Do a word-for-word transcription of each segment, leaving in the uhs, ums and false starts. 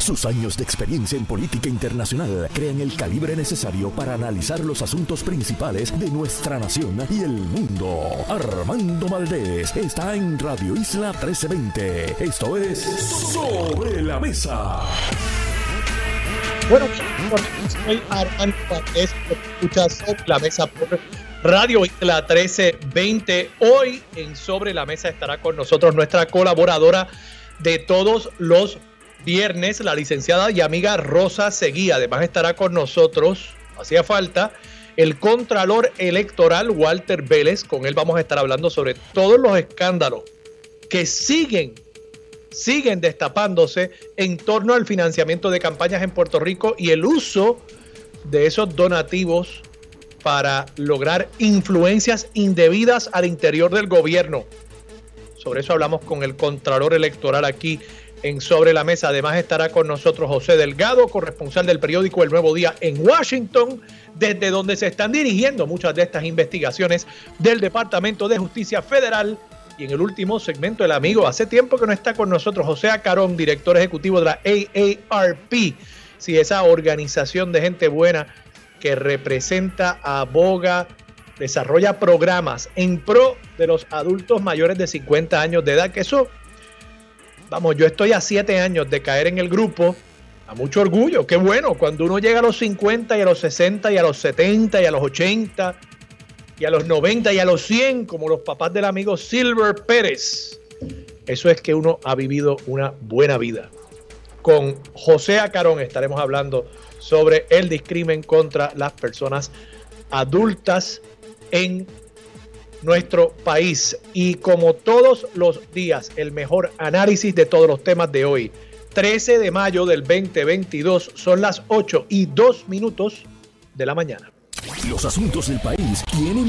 Sus años de experiencia en política internacional crean el calibre necesario para analizar los asuntos principales de nuestra nación y el mundo. Armando Valdés está en Radio Isla trece veinte. Esto es Sobre la Mesa. Bueno, soy Armando Valdés, escuchas Sobre la Mesa por Radio Isla trece veinte. Hoy en Sobre la Mesa estará con nosotros nuestra colaboradora de todos los viernes, la licenciada y amiga Rosa Seguí. Además estará con nosotros, hacía falta, el Contralor Electoral Walter Vélez. Con él vamos a estar hablando sobre todos los escándalos que siguen, siguen destapándose en torno al financiamiento de campañas en Puerto Rico y el uso de esos donativos para lograr influencias indebidas al interior del gobierno. Sobre eso hablamos con el Contralor Electoral aquí en Sobre la Mesa. Además estará con nosotros José Delgado, corresponsal del periódico El Nuevo Día en Washington, desde donde se están dirigiendo muchas de estas investigaciones del Departamento de Justicia Federal. Y en el último segmento, el amigo, hace tiempo que no está con nosotros, José Acarón, director ejecutivo de la A A R P. Sí, esa organización de gente buena que representa, aboga, desarrolla programas en pro de los adultos mayores de cincuenta años de edad, que eso, vamos, yo estoy a siete años de caer en el grupo, a mucho orgullo, qué bueno, cuando uno llega a los cincuenta y a los sesenta y a los setenta y a los ochenta y a los noventa y a los cien, como los papás del amigo Silver Pérez, eso es que uno ha vivido una buena vida. Con José Acarón estaremos hablando sobre el discrimen contra las personas adultas en nuestro país. Y como todos los días, el mejor análisis de todos los temas de hoy. trece de mayo del veinte veintidós, son las ocho y dos minutos de la mañana. Los asuntos del país tienen...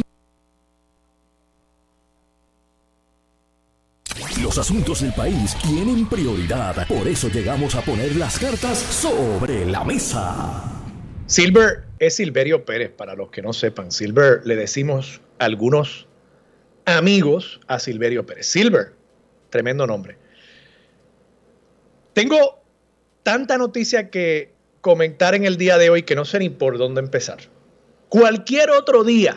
Los asuntos del país tienen prioridad. Por eso llegamos a poner las cartas sobre la mesa. Silver es Silverio Pérez, para los que no sepan. Silver le decimos a algunos amigos a Silverio Pérez. Silver, tremendo nombre. Tengo tanta noticia que comentar en el día de hoy que no sé ni por dónde empezar. Cualquier otro día,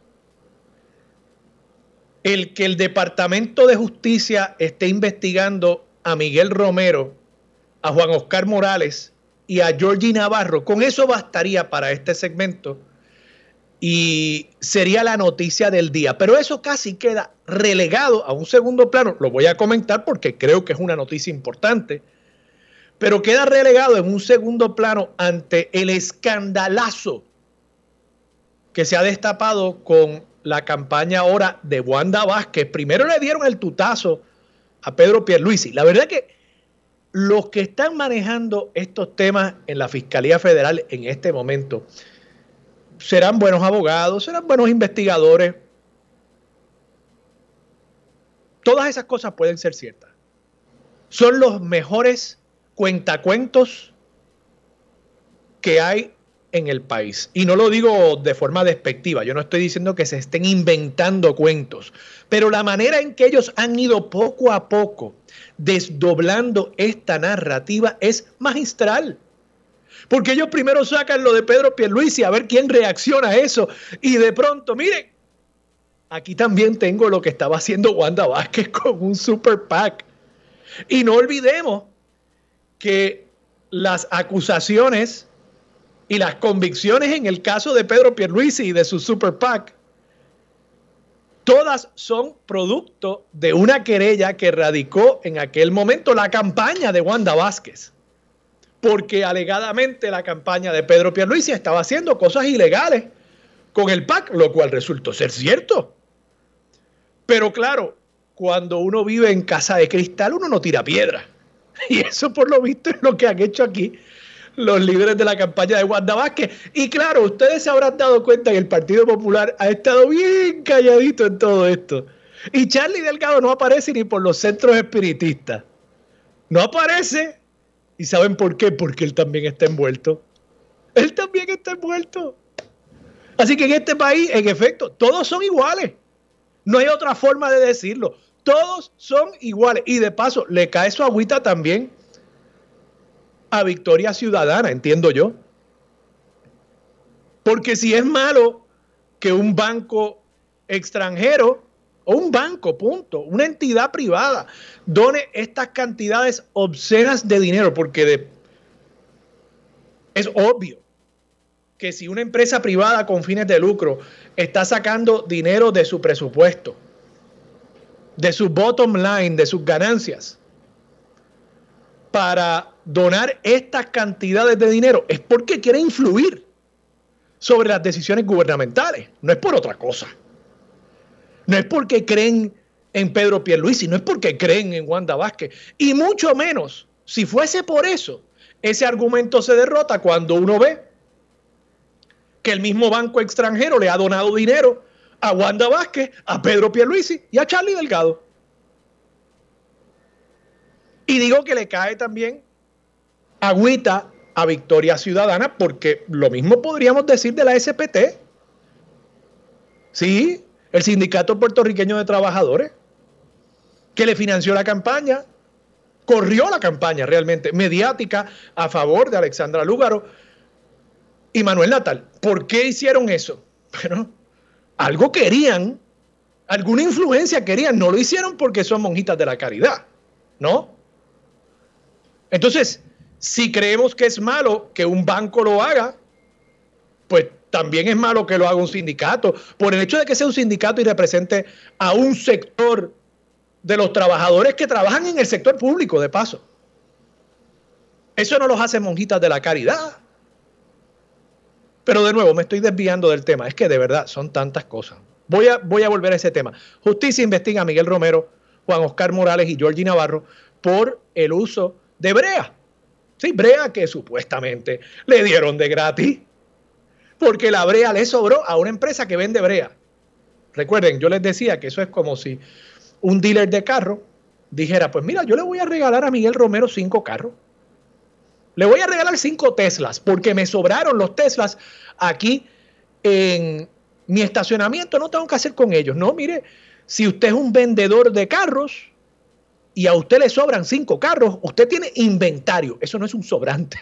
el que el Departamento de Justicia esté investigando a Miguel Romero, a Juan Oscar Morales y a Georgie Navarro, con eso bastaría para este segmento y sería la noticia del día. Pero eso casi queda relegado a un segundo plano. Lo voy a comentar porque creo que es una noticia importante, pero queda relegado en un segundo plano ante el escandalazo que se ha destapado con la campaña ahora de Wanda Vázquez. Primero le dieron el tutazo a Pedro Pierluisi. La verdad que los que están manejando estos temas en la Fiscalía Federal en este momento serán buenos abogados, serán buenos investigadores. Todas esas cosas pueden ser ciertas. Son los mejores cuentacuentos que hay en el país. Y no lo digo de forma despectiva. Yo no estoy diciendo que se estén inventando cuentos. Pero la manera en que ellos han ido poco a poco desdoblando esta narrativa es magistral. Porque ellos primero sacan lo de Pedro Pierluisi a ver quién reacciona a eso. Y de pronto, miren, aquí también tengo lo que estaba haciendo Wanda Vázquez con un super PAC. Y no olvidemos que las acusaciones y las convicciones en el caso de Pedro Pierluisi y de su super PAC, todas son producto de una querella que radicó en aquel momento la campaña de Wanda Vázquez. Porque alegadamente la campaña de Pedro Pierluisi estaba haciendo cosas ilegales con el PAC, lo cual resultó ser cierto. Pero claro, cuando uno vive en casa de cristal, uno no tira piedra. Y eso por lo visto es lo que han hecho aquí los líderes de la campaña de Wanda Vázquez. Y claro, ustedes se habrán dado cuenta que el Partido Popular ha estado bien calladito en todo esto. Y Charlie Delgado no aparece ni por los centros espiritistas. No aparece. ¿Y saben por qué? Porque él también está envuelto. Él también está envuelto. Así que en este país, en efecto, todos son iguales. No hay otra forma de decirlo. Todos son iguales. Y de paso, le cae su agüita también a Victoria Ciudadana, entiendo yo. Porque si es malo que un banco extranjero o un banco, punto, una entidad privada, done estas cantidades obscenas de dinero, porque de, es obvio que si una empresa privada con fines de lucro está sacando dinero de su presupuesto, de su bottom line, de sus ganancias, para donar estas cantidades de dinero, es porque quiere influir sobre las decisiones gubernamentales, no es por otra cosa. No es porque creen en Pedro Pierluisi, no es porque creen en Wanda Vázquez, y mucho menos, si fuese por eso, ese argumento se derrota cuando uno ve que el mismo banco extranjero le ha donado dinero a Wanda Vázquez, a Pedro Pierluisi y a Charlie Delgado. Y digo que le cae también agüita a Victoria Ciudadana, porque lo mismo podríamos decir de la S P T. Sí, el Sindicato Puertorriqueño de Trabajadores, que le financió la campaña, corrió la campaña realmente mediática a favor de Alexandra Lúgaro y Manuel Natal. ¿Por qué hicieron eso? Bueno, algo querían, alguna influencia querían, no lo hicieron porque son monjitas de la caridad, ¿no? Entonces, si creemos que es malo que un banco lo haga, pues también es malo que lo haga un sindicato, por el hecho de que sea un sindicato y represente a un sector de los trabajadores que trabajan en el sector público, de paso. Eso no los hace monjitas de la caridad. Pero de nuevo, me estoy desviando del tema. Es que de verdad son tantas cosas. Voy a, voy a volver a ese tema. Justicia investiga a Miguel Romero, Juan Oscar Morales y Georgie Navarro por el uso de brea. Sí, brea que supuestamente le dieron de gratis, porque la brea le sobró a una empresa que vende brea. Recuerden, yo les decía que eso es como si un dealer de carro dijera, pues mira, yo le voy a regalar a Miguel Romero cinco carros. Le voy a regalar cinco Teslas, porque me sobraron los Teslas aquí en mi estacionamiento, no tengo que hacer con ellos. No, mire, si usted es un vendedor de carros y a usted le sobran cinco carros, usted tiene inventario, eso no es un sobrante.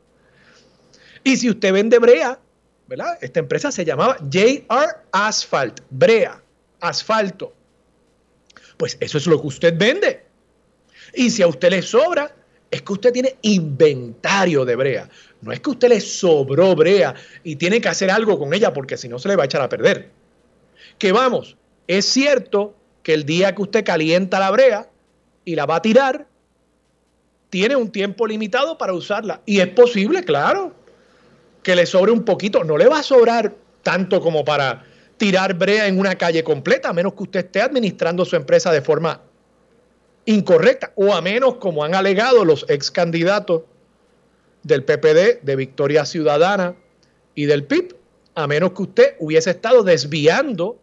Y si usted vende brea, ¿verdad? Esta empresa se llamaba J R Asphalt, brea, asfalto. Pues eso es lo que usted vende. Y si a usted le sobra, es que usted tiene inventario de brea. No es que a usted le sobró brea y tiene que hacer algo con ella porque si no se le va a echar a perder. Que vamos, es cierto que el día que usted calienta la brea y la va a tirar, tiene un tiempo limitado para usarla. Y es posible, claro, que le sobre un poquito. No le va a sobrar tanto como para tirar brea en una calle completa, a menos que usted esté administrando su empresa de forma incorrecta, o a menos, como han alegado los ex candidatos del P P D, de Victoria Ciudadana y del P I B, a menos que usted hubiese estado desviando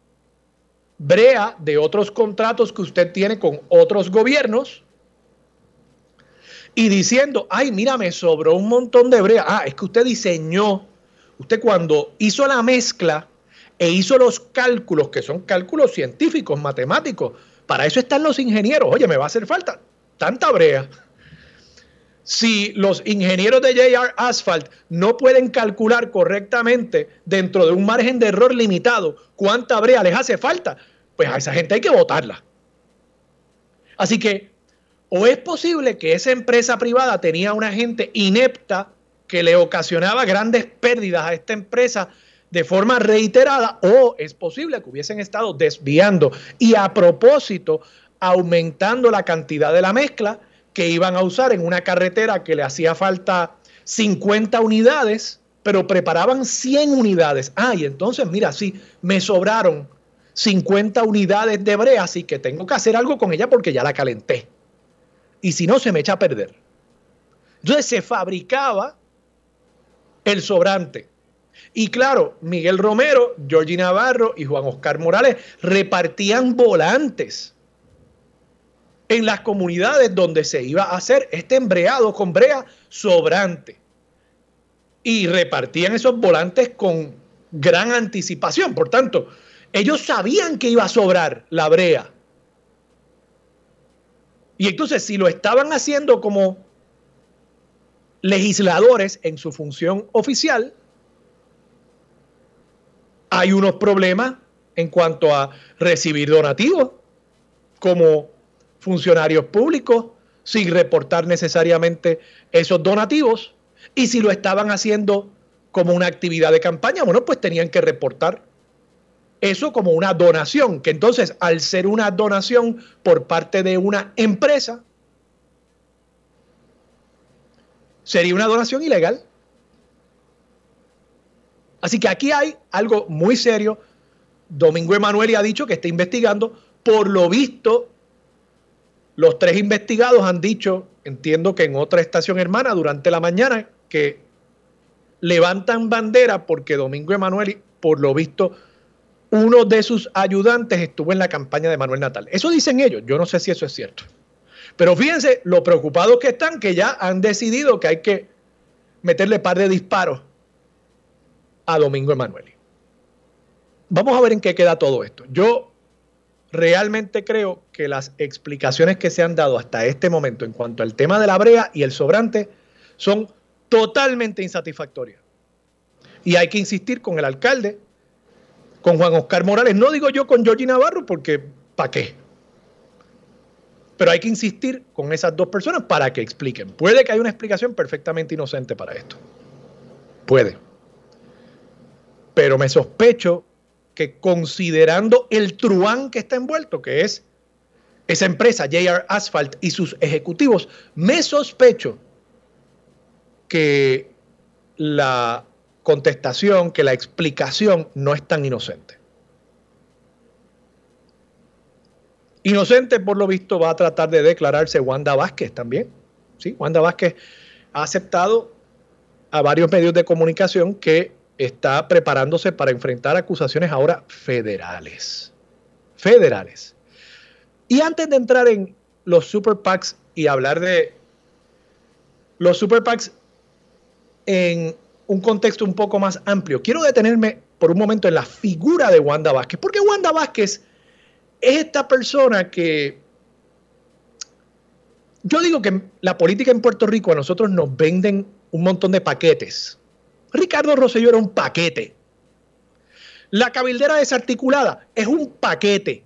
brea de otros contratos que usted tiene con otros gobiernos y diciendo, ay, mira, me sobró un montón de brea. Ah, es que usted diseñó, usted cuando hizo la mezcla e hizo los cálculos, que son cálculos científicos, matemáticos, para eso están los ingenieros. Oye, me va a hacer falta tanta brea. Si los ingenieros de J R Asphalt no pueden calcular correctamente dentro de un margen de error limitado cuánta brea les hace falta, pues a esa gente hay que votarla. Así que, o es posible que esa empresa privada tenía una gente inepta que le ocasionaba grandes pérdidas a esta empresa de forma reiterada, o es posible que hubiesen estado desviando y a propósito aumentando la cantidad de la mezcla que iban a usar en una carretera que le hacía falta cincuenta unidades, pero preparaban cien unidades. Ah, y entonces, mira, sí, me sobraron cincuenta unidades de brea, así que tengo que hacer algo con ella porque ya la calenté. Y si no, se me echa a perder. Entonces se fabricaba el sobrante. Y claro, Miguel Romero, Georgie Navarro y Juan Oscar Morales repartían volantes en las comunidades donde se iba a hacer este embreado con brea sobrante. Y repartían esos volantes con gran anticipación. Por tanto, ellos sabían que iba a sobrar la brea. Y entonces, si lo estaban haciendo como legisladores en su función oficial, hay unos problemas en cuanto a recibir donativos como funcionarios públicos sin reportar necesariamente esos donativos, y si lo estaban haciendo como una actividad de campaña, bueno, pues tenían que reportar eso como una donación, que entonces al ser una donación por parte de una empresa, sería una donación ilegal. Así que aquí hay algo muy serio. Domingo Emanueli ha dicho que está investigando. Por lo visto, los tres investigados han dicho, entiendo que en otra estación hermana durante la mañana, que levantan bandera porque Domingo Emanueli, por lo visto, uno de sus ayudantes estuvo en la campaña de Manuel Natal. Eso dicen ellos. Yo no sé si eso es cierto. Pero fíjense lo preocupados que están, que ya han decidido que hay que meterle par de disparos a Domingo Emanueli. Vamos a ver en qué queda todo esto. Yo realmente creo que las explicaciones que se han dado hasta este momento en cuanto al tema de la brea y el sobrante son totalmente insatisfactorias. Y hay que insistir con el alcalde, con Juan Oscar Morales. No digo yo con Georgie Navarro porque ¿para qué? Pero hay que insistir con esas dos personas para que expliquen. Puede que haya una explicación perfectamente inocente para esto. Puede. Pero me sospecho que, considerando el truán que está envuelto, que es esa empresa J R Asphalt y sus ejecutivos, me sospecho que la contestación, que la explicación no es tan inocente. Inocente, por lo visto, va a tratar de declararse Wanda Vázquez también. ¿Sí? Wanda Vázquez ha aceptado a varios medios de comunicación que está preparándose para enfrentar acusaciones ahora federales. Federales. Y antes de entrar en los super PACs y hablar de los super PACs en un contexto un poco más amplio, quiero detenerme por un momento en la figura de Wanda Vázquez, porque Wanda Vázquez es esta persona que, yo digo que la política en Puerto Rico a nosotros nos venden un montón de paquetes. Ricardo Rosselló era un paquete. La cabildera desarticulada es un paquete.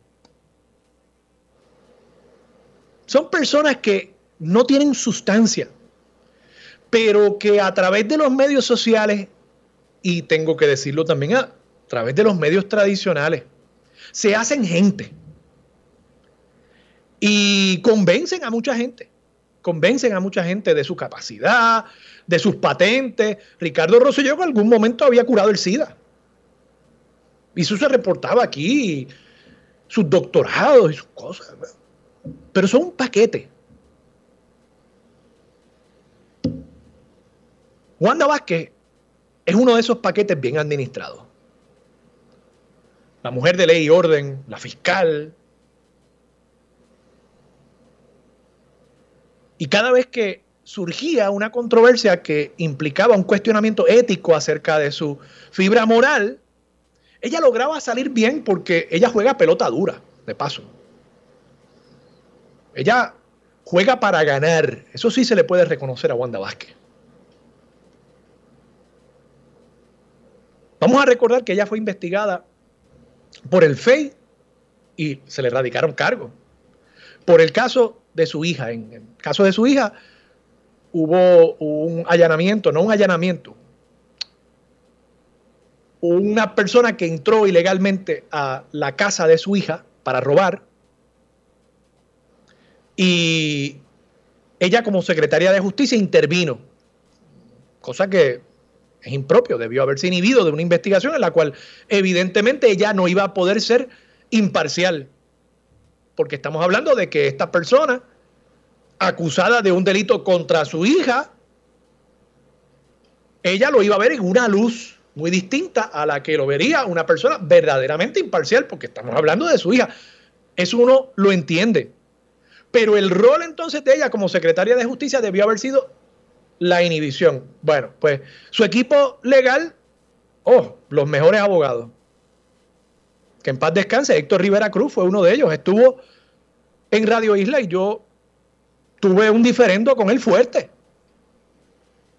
Son personas que no tienen sustancia, pero que a través de los medios sociales, y tengo que decirlo también, a través de los medios tradicionales, se hacen gente. Y convencen a mucha gente. Convencen a mucha gente de su capacidad, de sus patentes. Ricardo Rosselló en algún momento había curado el SIDA. Y eso se reportaba aquí, sus doctorados y sus cosas. Pero son un paquete. Wanda Vázquez es uno de esos paquetes bien administrados. La mujer de ley y orden, la fiscal. Y cada vez que surgía una controversia que implicaba un cuestionamiento ético acerca de su fibra moral, ella lograba salir bien porque ella juega pelota dura, de paso. Ella juega para ganar. Eso sí se le puede reconocer a Wanda Vázquez. Vamos a recordar que ella fue investigada por el F E I y se le radicaron cargos. Por el caso de su hija. En el caso de su hija hubo un allanamiento, no un allanamiento, una persona que entró ilegalmente a la casa de su hija para robar, y ella, como secretaria de justicia, intervino, cosa que es impropio, debió haberse inhibido de una investigación en la cual evidentemente ella no iba a poder ser imparcial, porque estamos hablando de que esta persona, acusada de un delito contra su hija, ella lo iba a ver en una luz muy distinta a la que lo vería una persona verdaderamente imparcial, porque estamos hablando de su hija. Eso uno lo entiende. Pero el rol entonces de ella como secretaria de justicia debió haber sido la inhibición. Bueno, pues su equipo legal, oh, los mejores abogados. Que en paz descanse, Héctor Rivera Cruz fue uno de ellos. Estuvo en Radio Isla y yo tuve un diferendo con él fuerte.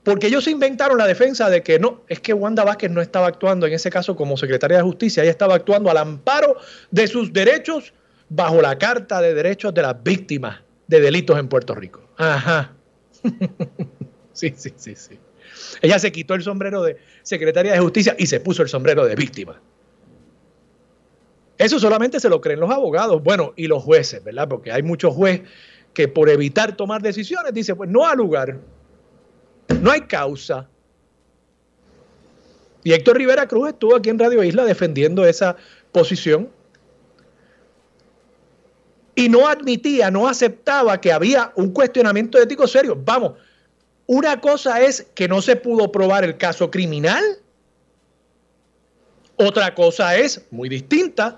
Porque ellos se inventaron la defensa de que no, es que Wanda Vázquez no estaba actuando en ese caso como secretaria de Justicia, ella estaba actuando al amparo de sus derechos bajo la Carta de Derechos de las Víctimas de Delitos en Puerto Rico. Ajá. Sí, sí, sí, sí. Ella se quitó el sombrero de secretaria de Justicia y se puso el sombrero de víctima. Eso solamente se lo creen los abogados, bueno, y los jueces, ¿verdad? Porque hay muchos jueces que por evitar tomar decisiones dicen, pues no ha lugar. No hay causa. Y Héctor Rivera Cruz estuvo aquí en Radio Isla defendiendo esa posición y no admitía, no aceptaba que había un cuestionamiento ético serio. Vamos, una cosa es que no se pudo probar el caso criminal, otra cosa es, muy distinta,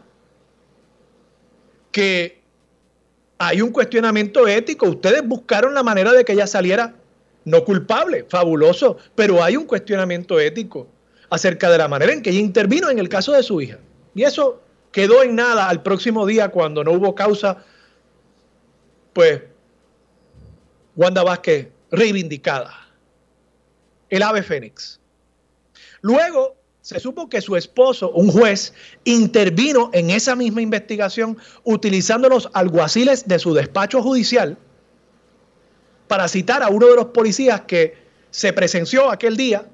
que hay un cuestionamiento ético. Ustedes buscaron la manera de que ella saliera no culpable, fabuloso, pero hay un cuestionamiento ético acerca de la manera en que ella intervino en el caso de su hija. Y eso quedó en nada al próximo día cuando no hubo causa, pues Wanda Vázquez reivindicada, el ave fénix. Luego se supo que su esposo, un juez, intervino en esa misma investigación utilizando los alguaciles de su despacho judicial para citar a uno de los policías que se presenció aquel día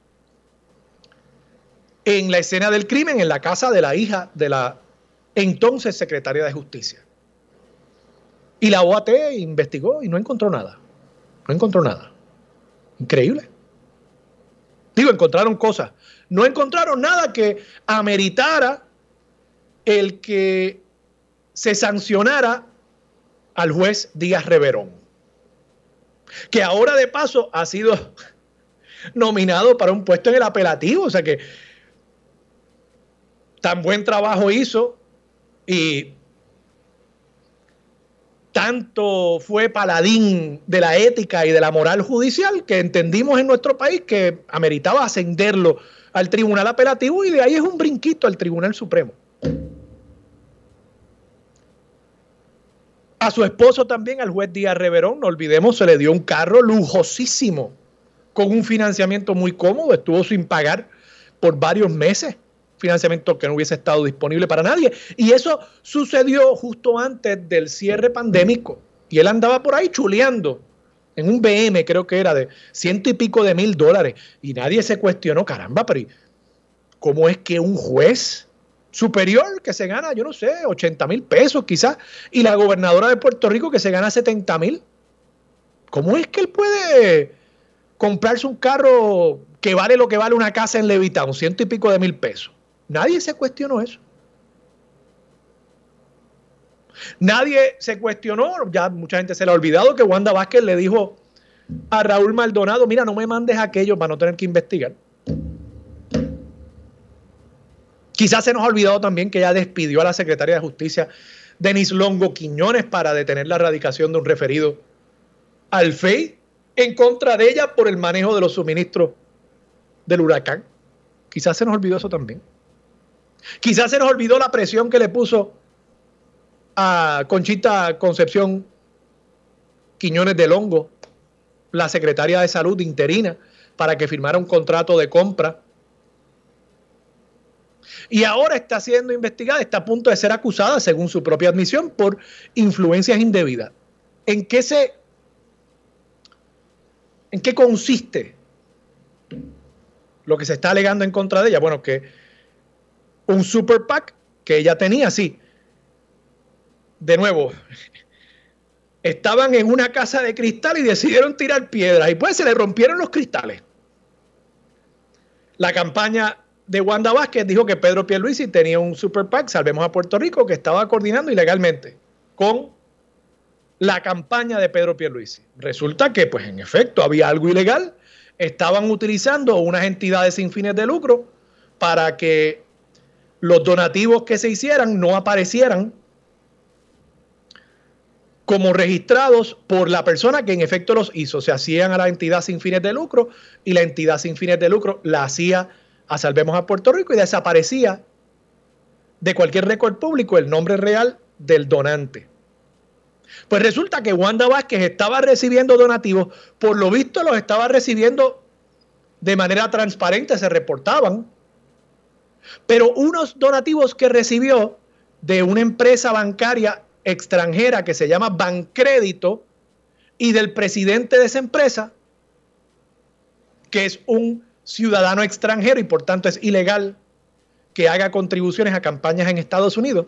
en la escena del crimen en la casa de la hija de la entonces secretaria de Justicia. Y la O A T investigó y no encontró nada. No encontró nada. Increíble. Digo, encontraron cosas. No encontraron nada que ameritara el que se sancionara al juez Díaz Reverón, que ahora de paso ha sido nominado para un puesto en el apelativo. O sea que tan buen trabajo hizo y tanto fue paladín de la ética y de la moral judicial que entendimos en nuestro país que ameritaba ascenderlo al tribunal apelativo, y de ahí es un brinquito al Tribunal Supremo. A su esposo también, al juez Díaz Reverón, no olvidemos, se le dio un carro lujosísimo con un financiamiento muy cómodo, estuvo sin pagar por varios meses, financiamiento que no hubiese estado disponible para nadie, y eso sucedió justo antes del cierre pandémico, y él andaba por ahí chuleando en un B M, creo que era de ciento y pico de mil dólares, y nadie se cuestionó, caramba, pero ¿cómo es que un juez superior que se gana, yo no sé, ochenta mil pesos quizás, y la gobernadora de Puerto Rico que se gana setenta mil, ¿cómo es que él puede comprarse un carro que vale lo que vale una casa en Levittown, ciento y pico de mil pesos? Nadie se cuestionó eso. Nadie se cuestionó, ya mucha gente se le ha olvidado que Wanda Vázquez le dijo a Raúl Maldonado, mira, no me mandes aquello para no tener que investigar. Quizás se nos ha olvidado también que ella despidió a la secretaria de Justicia, Denise Longo Quiñones, para detener la erradicación de un referido al F E I en contra de ella por el manejo de los suministros del huracán. Quizás se nos olvidó eso también. Quizás se nos olvidó la presión que le puso a Conchita Concepción Quiñones de Longo, la secretaria de Salud interina, para que firmara un contrato de compra. Y ahora está siendo investigada, está a punto de ser acusada, según su propia admisión, por influencias indebidas. ¿En qué se, en qué consiste lo que se está alegando en contra de ella? Bueno, que un super PAC que ella tenía, sí. De nuevo, estaban en una casa de cristal y decidieron tirar piedras y pues se le rompieron los cristales. La campaña de Wanda Vázquez dijo que Pedro Pierluisi tenía un super PAC, Salvemos a Puerto Rico, que estaba coordinando ilegalmente con la campaña de Pedro Pierluisi. Resulta que, pues en efecto, había algo ilegal. Estaban utilizando unas entidades sin fines de lucro para que los donativos que se hicieran no aparecieran como registrados por la persona que en efecto los hizo. Se hacían a la entidad sin fines de lucro y la entidad sin fines de lucro la hacía a Salvemos a Puerto Rico y desaparecía de cualquier récord público el nombre real del donante. Pues resulta que Wanda Vázquez estaba recibiendo donativos, por lo visto los estaba recibiendo de manera transparente, se reportaban, pero unos donativos que recibió de una empresa bancaria extranjera que se llama Bancrédito y del presidente de esa empresa, que es un ciudadano extranjero y por tanto es ilegal que haga contribuciones a campañas en Estados Unidos.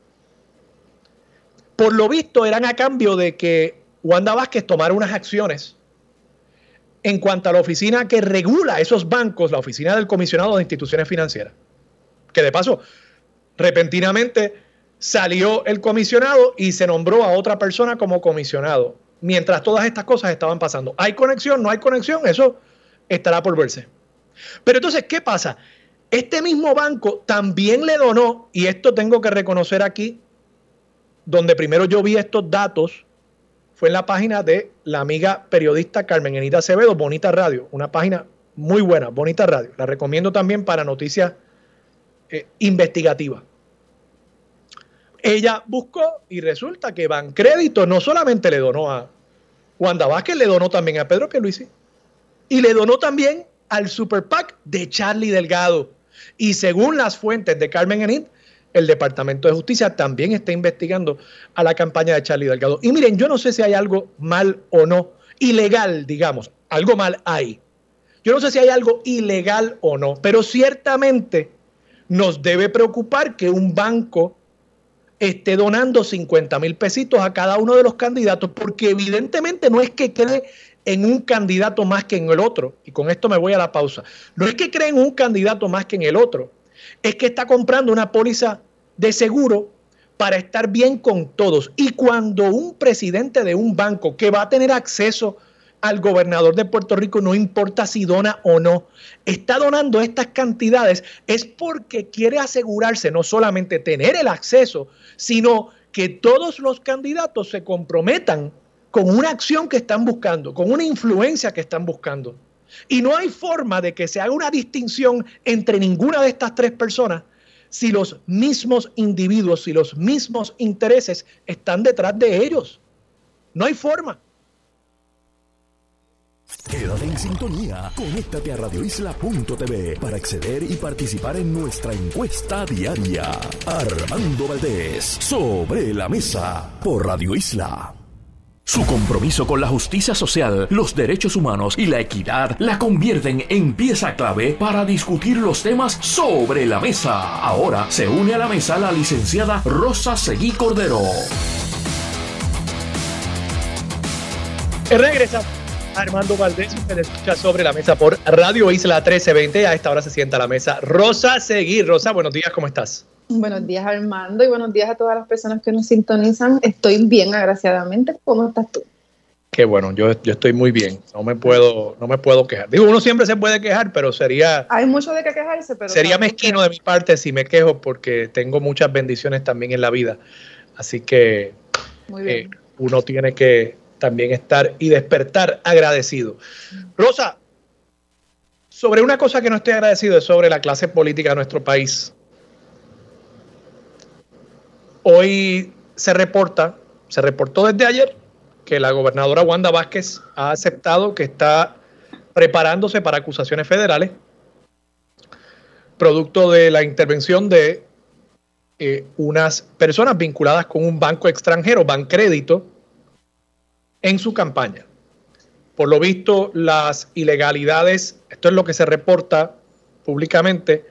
Por lo visto eran a cambio de que Wanda Vázquez tomara unas acciones en cuanto a la oficina que regula esos bancos, la oficina del comisionado de instituciones financieras. Que de paso, repentinamente salió el comisionado y se nombró a otra persona como comisionado, mientras todas estas cosas estaban pasando. ¿Hay conexión? ¿No hay conexión? Eso estará por verse. Pero entonces, ¿qué pasa? Este mismo banco también le donó, y esto tengo que reconocer aquí, donde primero yo vi estos datos, fue en la página de la amiga periodista Carmen Enita Acevedo, Bonita Radio, una página muy buena, Bonita Radio. La recomiendo también para noticias eh, investigativas. Ella buscó y resulta que Bancrédito no solamente le donó a Wanda Vázquez, le donó también a Pedro Pierluisi y le donó también al Super PAC de Charlie Delgado. Y según las fuentes de Carmen Enit, el Departamento de Justicia también está investigando a la campaña de Charlie Delgado. Y miren, yo no sé si hay algo mal o no, ilegal, digamos, algo mal hay. Yo no sé si hay algo ilegal o no, pero ciertamente nos debe preocupar que un banco esté donando cincuenta mil pesitos a cada uno de los candidatos, porque evidentemente no es que cree en un candidato más que en el otro, y con esto me voy a la pausa. No es que cree en un candidato más que en el otro, es que está comprando una póliza de seguro para estar bien con todos. Y cuando un presidente de un banco que va a tener acceso al gobernador de Puerto Rico, no importa si dona o no, está donando estas cantidades, es porque quiere asegurarse no solamente tener el acceso, sino que todos los candidatos se comprometan con una acción que están buscando, con una influencia que están buscando. Y no hay forma de que se haga una distinción entre ninguna de estas tres personas si los mismos individuos, si los mismos intereses están detrás de ellos. No hay forma. Quédate en sintonía. Conéctate a radio isla punto t v para acceder y participar en nuestra encuesta diaria. Armando Valdés, Sobre la Mesa, por Radio Isla. Su compromiso con la justicia social, los derechos humanos y la equidad la convierten en pieza clave para discutir los temas sobre la mesa. Ahora se une a la mesa la licenciada Rosa Seguí Cordero. Regresa Armando Valdés, usted escucha Sobre la Mesa por Radio Isla trece veinte. A esta hora se sienta a la mesa Rosa Seguí. Rosa, buenos días, ¿cómo estás? Buenos días, Armando, y buenos días a todas las personas que nos sintonizan. Estoy bien, agraciadamente. ¿Cómo estás tú? Qué bueno, yo, yo estoy muy bien. No me puedo, no me puedo quejar. Digo, uno siempre se puede quejar, pero sería... Hay mucho de qué quejarse, pero... Sería mezquino que... de mi parte si me quejo, porque tengo muchas bendiciones también en la vida. Así que muy bien. Eh, uno tiene que también estar y despertar agradecido. Rosa, sobre una cosa que no estoy agradecido es sobre la clase política de nuestro país. Hoy se reporta, se reportó desde ayer que la gobernadora Wanda Vázquez ha aceptado que está preparándose para acusaciones federales, producto de la intervención de eh, unas personas vinculadas con un banco extranjero, Bancrédito, en su campaña. Por lo visto, las ilegalidades, esto es lo que se reporta públicamente,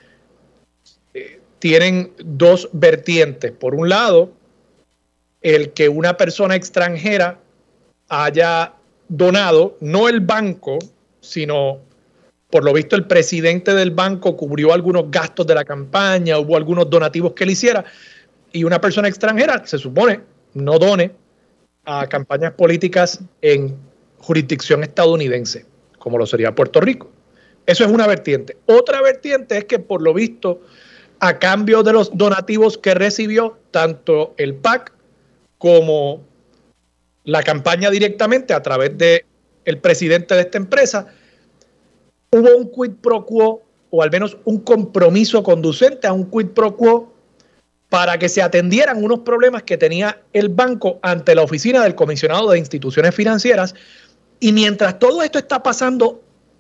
tienen dos vertientes. Por un lado, el que una persona extranjera haya donado, no el banco, sino, por lo visto, el presidente del banco cubrió algunos gastos de la campaña, hubo algunos donativos que él hiciera, y una persona extranjera, se supone, no done a campañas políticas en jurisdicción estadounidense, como lo sería Puerto Rico. Eso es una vertiente. Otra vertiente es que, por lo visto, a cambio de los donativos que recibió tanto el PAC como la campaña directamente a través de el presidente de esta empresa, hubo un quid pro quo, o al menos un compromiso conducente a un quid pro quo para que se atendieran unos problemas que tenía el banco ante la oficina del comisionado de instituciones financieras. Y mientras todo esto está pasando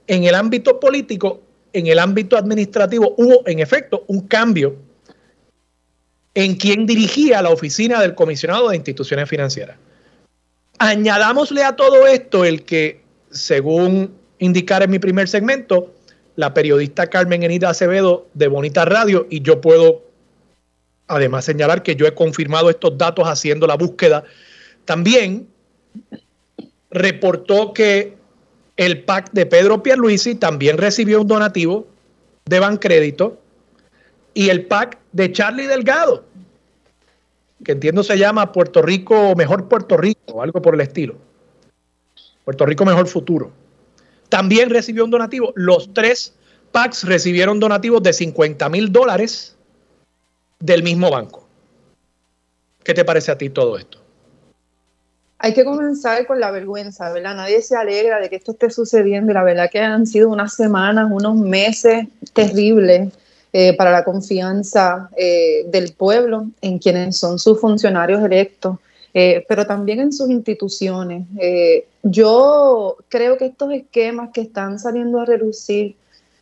en el ámbito político, en el ámbito administrativo, hubo en efecto un cambio en quien dirigía la oficina del comisionado de instituciones financieras. Añadámosle a todo esto el que, según indicar en mi primer segmento, la periodista Carmen Enita Acevedo de Bonita Radio, y yo puedo además señalar que yo he confirmado estos datos haciendo la búsqueda, también reportó que el PAC de Pedro Pierluisi también recibió un donativo de Bancrédito, y el PAC de Charlie Delgado, que entiendo se llama Puerto Rico, Mejor Puerto Rico, o algo por el estilo. Puerto Rico Mejor Futuro. También recibió un donativo. Los tres PACs recibieron donativos de cincuenta mil dólares del mismo banco. ¿Qué te parece a ti todo esto? Hay que comenzar con la vergüenza, ¿verdad? Nadie se alegra de que esto esté sucediendo y la verdad que han sido unas semanas, unos meses terribles eh, para la confianza eh, del pueblo en quienes son sus funcionarios electos, eh, pero también en sus instituciones. Eh, yo creo que estos esquemas que están saliendo a relucir,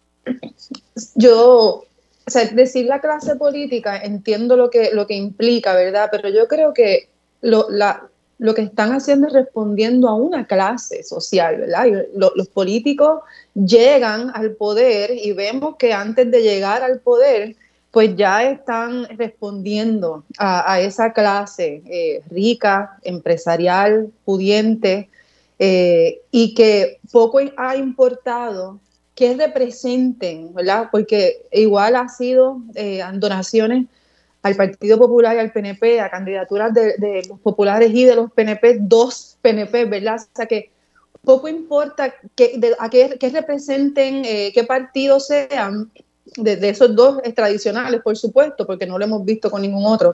yo, o sea, decir la clase política, entiendo lo que, lo que implica, ¿verdad? Pero yo creo que lo, la... lo que están haciendo es respondiendo a una clase social, ¿verdad? Y lo, los políticos llegan al poder y vemos que antes de llegar al poder, pues ya están respondiendo a, a esa clase eh, rica, empresarial, pudiente, eh, y que poco ha importado que representen, ¿verdad? Porque igual ha sido eh, donaciones al Partido Popular y al P N P, a candidaturas de, de los populares y de los P N P, dos P N P, ¿verdad? O sea que poco importa que, de, a qué, qué representen, eh, qué partidos sean, de, de esos dos tradicionales, por supuesto, porque no lo hemos visto con ningún otro.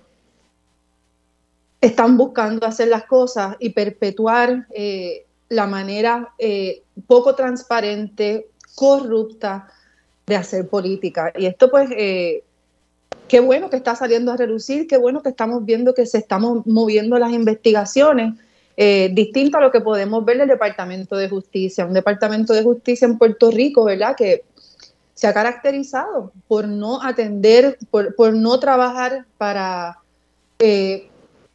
Están buscando hacer las cosas y perpetuar eh, la manera eh, poco transparente, corrupta de hacer política. Y esto pues... Eh, Qué bueno que está saliendo a relucir, qué bueno que estamos viendo que se están moviendo las investigaciones, eh, distinto a lo que podemos ver del Departamento de Justicia. Un Departamento de Justicia en Puerto Rico, ¿verdad?, que se ha caracterizado por no atender, por, por no trabajar para eh,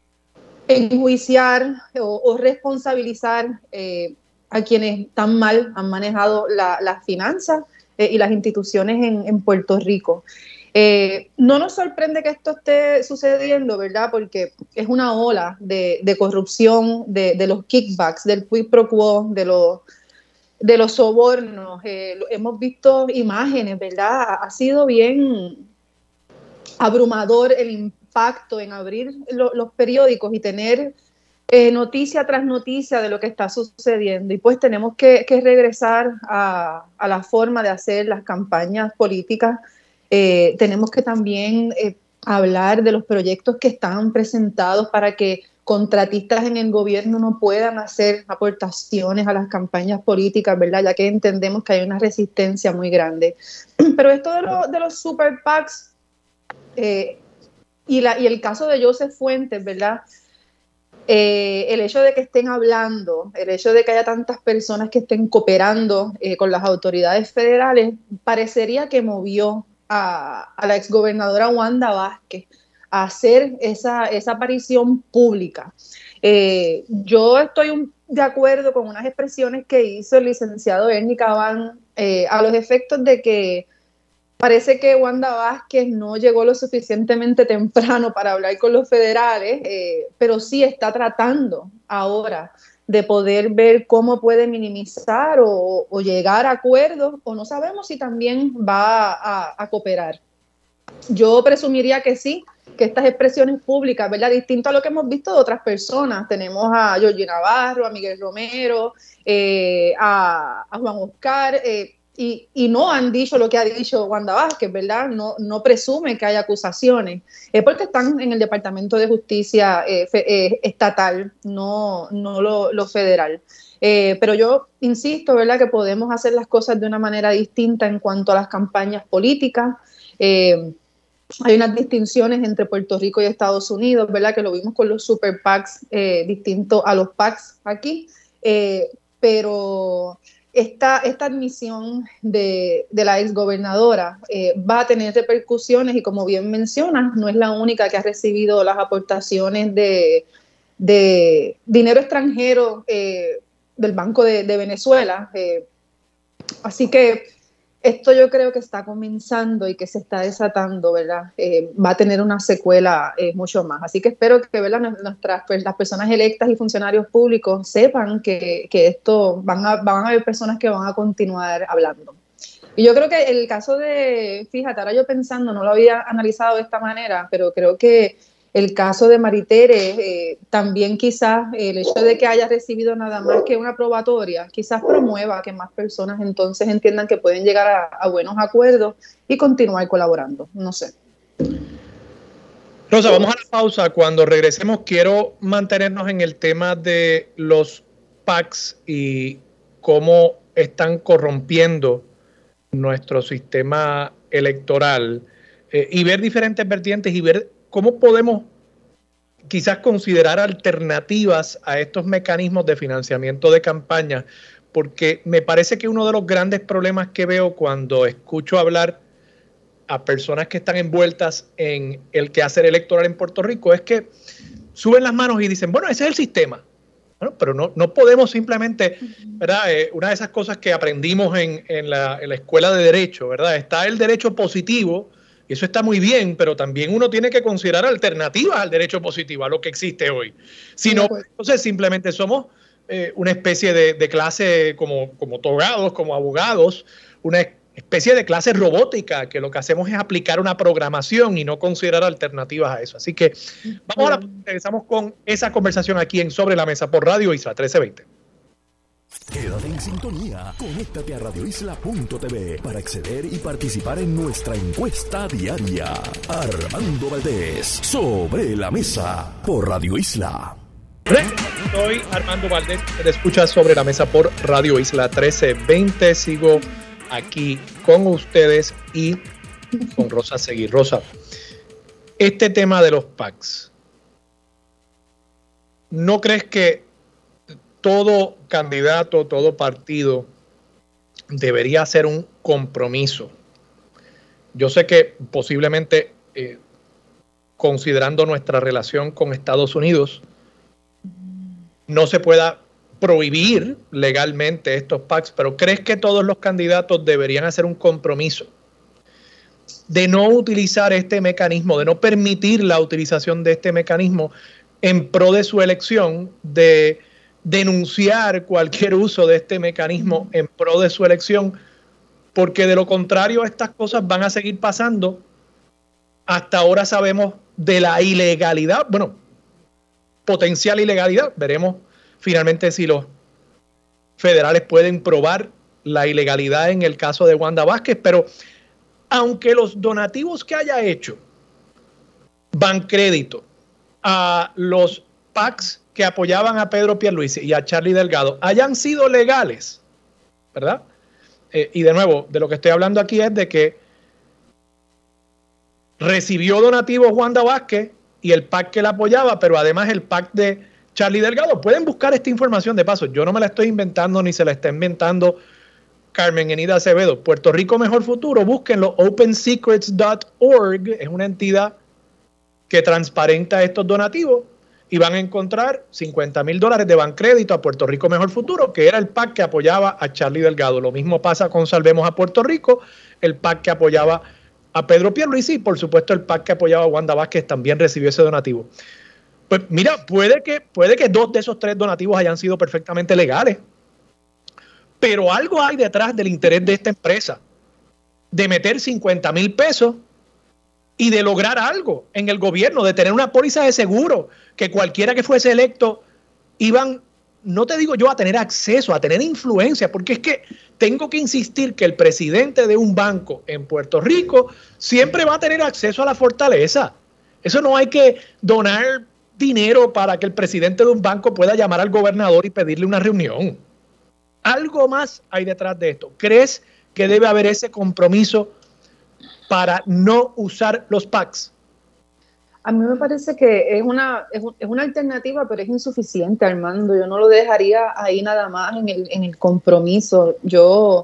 enjuiciar o, o responsabilizar eh, a quienes tan mal han manejado la, las finanzas eh, y las instituciones en, en Puerto Rico. Eh, no nos sorprende que esto esté sucediendo, ¿verdad? Porque es una ola de, de corrupción, de, de los kickbacks, del quid pro quo, de los, de los sobornos. Eh, hemos visto imágenes, ¿verdad? Ha sido bien abrumador el impacto en abrir lo, los periódicos y tener eh, noticia tras noticia de lo que está sucediendo. Y pues tenemos que, que regresar a, a la forma de hacer las campañas políticas. Eh, tenemos que también eh, hablar de los proyectos que están presentados para que contratistas en el gobierno no puedan hacer aportaciones a las campañas políticas, ¿verdad? Ya que entendemos que hay una resistencia muy grande. Pero esto de, lo, de los super PACs eh, y, la, y el caso de Joseph Fuentes, ¿verdad? Eh, el hecho de que estén hablando, el hecho de que haya tantas personas que estén cooperando eh, con las autoridades federales, parecería que movió A, a la exgobernadora Wanda Vázquez a hacer esa, esa aparición pública. Eh, yo estoy un, de acuerdo con unas expresiones que hizo el licenciado Ernie Caban eh, a los efectos de que parece que Wanda Vázquez no llegó lo suficientemente temprano para hablar con los federales, eh, pero sí está tratando ahora de poder ver cómo puede minimizar o, o llegar a acuerdos, o no sabemos si también va a, a cooperar. Yo presumiría que sí, que estas expresiones públicas, ¿verdad? Distinto a lo que hemos visto de otras personas. Tenemos a Georgie Navarro, a Miguel Romero, eh, a, a Juan Oscar, eh, y, y no han dicho lo que ha dicho Wanda Vázquez, ¿verdad? No, no presume que haya acusaciones, es porque están en el Departamento de Justicia eh, fe, eh, estatal, no, no lo, lo federal. Eh, pero yo insisto, ¿verdad?, que podemos hacer las cosas de una manera distinta en cuanto a las campañas políticas. Eh, hay unas distinciones entre Puerto Rico y Estados Unidos, ¿verdad?, que lo vimos con los super PACs, eh, distinto a los PACs aquí, eh, pero esta, esta admisión de, de la exgobernadora eh, va a tener repercusiones y, como bien mencionas, no es la única que ha recibido las aportaciones de, de dinero extranjero eh, del Banco de, de Venezuela. Eh, así que esto yo creo que está comenzando y que se está desatando, ¿verdad? Eh, va a tener una secuela eh, mucho más. Así que espero que, ¿verdad?, nuestras, pues, las personas electas y funcionarios públicos sepan que, que esto van a, van a haber personas que van a continuar hablando. Y yo creo que el caso de, fíjate, ahora yo pensando, no lo había analizado de esta manera, pero creo que el caso de Maritere, eh, también quizás el hecho de que haya recibido nada más que una probatoria, quizás promueva que más personas entonces entiendan que pueden llegar a, a buenos acuerdos y continuar colaborando. No sé. Rosa, vamos a la pausa. Cuando regresemos quiero mantenernos en el tema de los PACs y cómo están corrompiendo nuestro sistema electoral eh, y ver diferentes vertientes y ver cómo podemos quizás considerar alternativas a estos mecanismos de financiamiento de campaña, porque me parece que uno de los grandes problemas que veo cuando escucho hablar a personas que están envueltas en el quehacer electoral en Puerto Rico es que suben las manos y dicen, bueno, ese es el sistema. Bueno, pero no, no podemos simplemente, ¿verdad? Eh, una de esas cosas que aprendimos en, en, la, en la escuela de Derecho, ¿verdad? Está el derecho positivo, y eso está muy bien, pero también uno tiene que considerar alternativas al derecho positivo, a lo que existe hoy. Si no, entonces simplemente somos eh, una especie de, de clase como, como togados, como abogados, una especie de clase robótica, que lo que hacemos es aplicar una programación y no considerar alternativas a eso. Así que vamos a regresamos con esa conversación aquí en Sobre la Mesa por Radio Isla trece veinte. Quédate en sintonía, conéctate a radio isla punto t v para acceder y participar en nuestra encuesta diaria. Armando Valdés, Sobre la Mesa, por Radio Isla. Soy Armando Valdés, te escuchas Sobre la Mesa por Radio Isla trece veinte. Sigo aquí con ustedes y con Rosa Seguí. Rosa, este tema de los PACs, ¿no crees que todo candidato, todo partido debería hacer un compromiso? Yo sé que posiblemente, eh, considerando nuestra relación con Estados Unidos, no se pueda prohibir legalmente estos PACs, pero ¿crees que todos los candidatos deberían hacer un compromiso de no utilizar este mecanismo, de no permitir la utilización de este mecanismo en pro de su elección, de denunciar cualquier uso de este mecanismo en pro de su elección, porque de lo contrario estas cosas van a seguir pasando? Hasta ahora sabemos de la ilegalidad, bueno, potencial ilegalidad. Veremos finalmente si los federales pueden probar la ilegalidad en el caso de Wanda Vázquez, pero aunque los donativos que haya hecho Bancrédito a los PACs que apoyaban a Pedro Pierluisi y a Charlie Delgado hayan sido legales, ¿verdad? Eh, y de nuevo, de lo que estoy hablando aquí es de que recibió donativos Wanda Vázquez y el PAC que la apoyaba, pero además el PAC de Charlie Delgado. Pueden buscar esta información de paso. Yo no me la estoy inventando ni se la está inventando Carmen Enida Acevedo. Puerto Rico Mejor Futuro, búsquenlo. open secrets punto org es una entidad que transparenta estos donativos y van a encontrar cincuenta mil dólares de Bancrédito a Puerto Rico Mejor Futuro, que era el PAC que apoyaba a Charlie Delgado. Lo mismo pasa con Salvemos a Puerto Rico, el PAC que apoyaba a Pedro Pierluisi y por supuesto el PAC que apoyaba a Wanda Vázquez también recibió ese donativo. Pues mira, puede que, puede que dos de esos tres donativos hayan sido perfectamente legales, pero algo hay detrás del interés de esta empresa de meter cincuenta mil pesos y de lograr algo en el gobierno, de tener una póliza de seguro, que cualquiera que fuese electo iban, no te digo yo a tener acceso, a tener influencia, porque es que tengo que insistir que el presidente de un banco en Puerto Rico siempre va a tener acceso a la fortaleza. Eso no hay que donar dinero para que el presidente de un banco pueda llamar al gobernador y pedirle una reunión. Algo más hay detrás de esto. ¿Crees que debe haber ese compromiso para no usar los PACs? A mí me parece que es una, es, es una alternativa, pero es insuficiente, Armando. Yo no lo dejaría ahí nada más en el, en el compromiso. Yo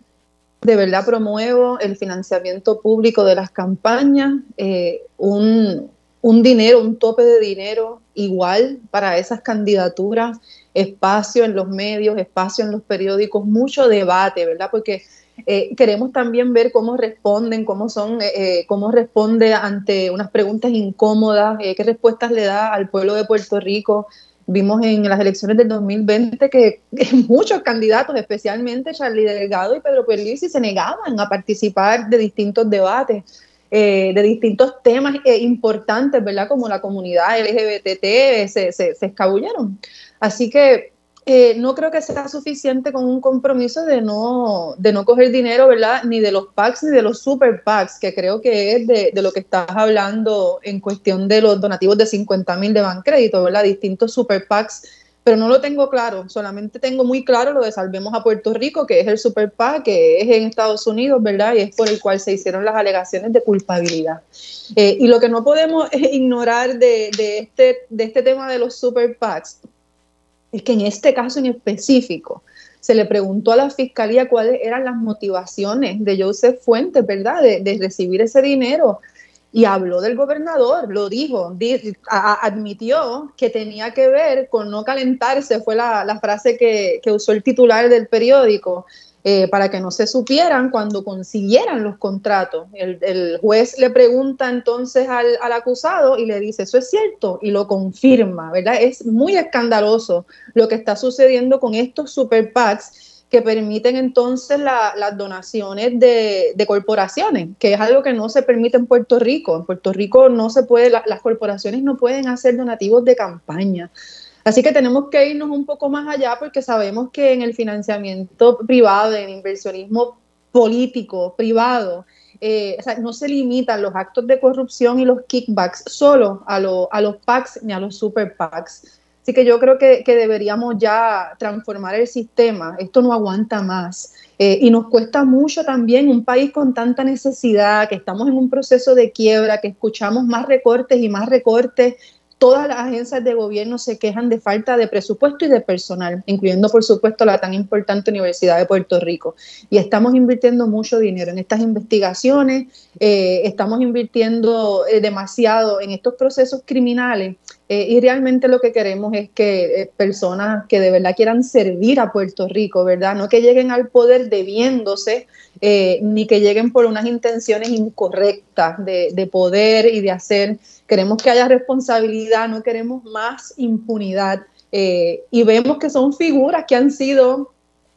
de verdad promuevo el financiamiento público de las campañas, eh, un, un dinero, un tope de dinero igual para esas candidaturas, espacio en los medios, espacio en los periódicos, mucho debate, ¿verdad? Porque eh, queremos también ver cómo responden, cómo son, eh, cómo responde ante unas preguntas incómodas, eh, qué respuestas le da al pueblo de Puerto Rico. Vimos en las elecciones del dos mil veinte que muchos candidatos, especialmente Charlie Delgado y Pedro Pierluisi, se negaban a participar de distintos debates, eh, de distintos temas eh, importantes, ¿verdad? Como la comunidad L G B T T, se, se, se escabulleron. Así que eh, no creo que sea suficiente con un compromiso de no, de no coger dinero, ¿verdad? Ni de los PACs ni de los super PACs, que creo que es de, de lo que estás hablando en cuestión de los donativos de cincuenta mil de Bancrédito, ¿verdad? Distintos super PACs, pero no lo tengo claro. Solamente tengo muy claro lo de Salvemos a Puerto Rico, que es el super PAC, que es en Estados Unidos, ¿verdad? Y es por el cual se hicieron las alegaciones de culpabilidad. Eh, y lo que no podemos ignorar de, de, este, de este tema de los super PACs es que en este caso en específico se le preguntó a la Fiscalía cuáles eran las motivaciones de Joseph Fuentes, ¿verdad?, de, de recibir ese dinero, y habló del gobernador, lo dijo, di, a, admitió que tenía que ver con no calentarse, fue la, la frase que, que usó el titular del periódico, eh, para que no se supieran cuando consiguieran los contratos. El, el juez le pregunta entonces al, al acusado y le dice, ¿eso es cierto? Y lo confirma, ¿verdad? Es muy escandaloso lo que está sucediendo con estos super PACs que permiten entonces la, las donaciones de, de corporaciones, que es algo que no se permite en Puerto Rico. En Puerto Rico no se puede, la, las corporaciones no pueden hacer donativos de campaña. Así que tenemos que irnos un poco más allá porque sabemos que en el financiamiento privado, en el inversionismo político privado, eh, o sea, no se limitan los actos de corrupción y los kickbacks solo a, lo, a los PACs ni a los super PACs. Así que yo creo que, que deberíamos ya transformar el sistema. Esto no aguanta más. Eh, y nos cuesta mucho también, un país con tanta necesidad, que estamos en un proceso de quiebra, que escuchamos más recortes y más recortes. Todas las agencias de gobierno se quejan de falta de presupuesto y de personal, incluyendo, por supuesto, la tan importante Universidad de Puerto Rico. Y estamos invirtiendo mucho dinero en estas investigaciones, eh, estamos invirtiendo eh, demasiado en estos procesos criminales, eh, y realmente lo que queremos es que eh, personas que de verdad quieran servir a Puerto Rico, ¿verdad? No que lleguen al poder debiéndose, eh, ni que lleguen por unas intenciones incorrectas de, de poder y de hacer. Queremos que haya responsabilidad, no queremos más impunidad. Eh, y vemos que son figuras que han sido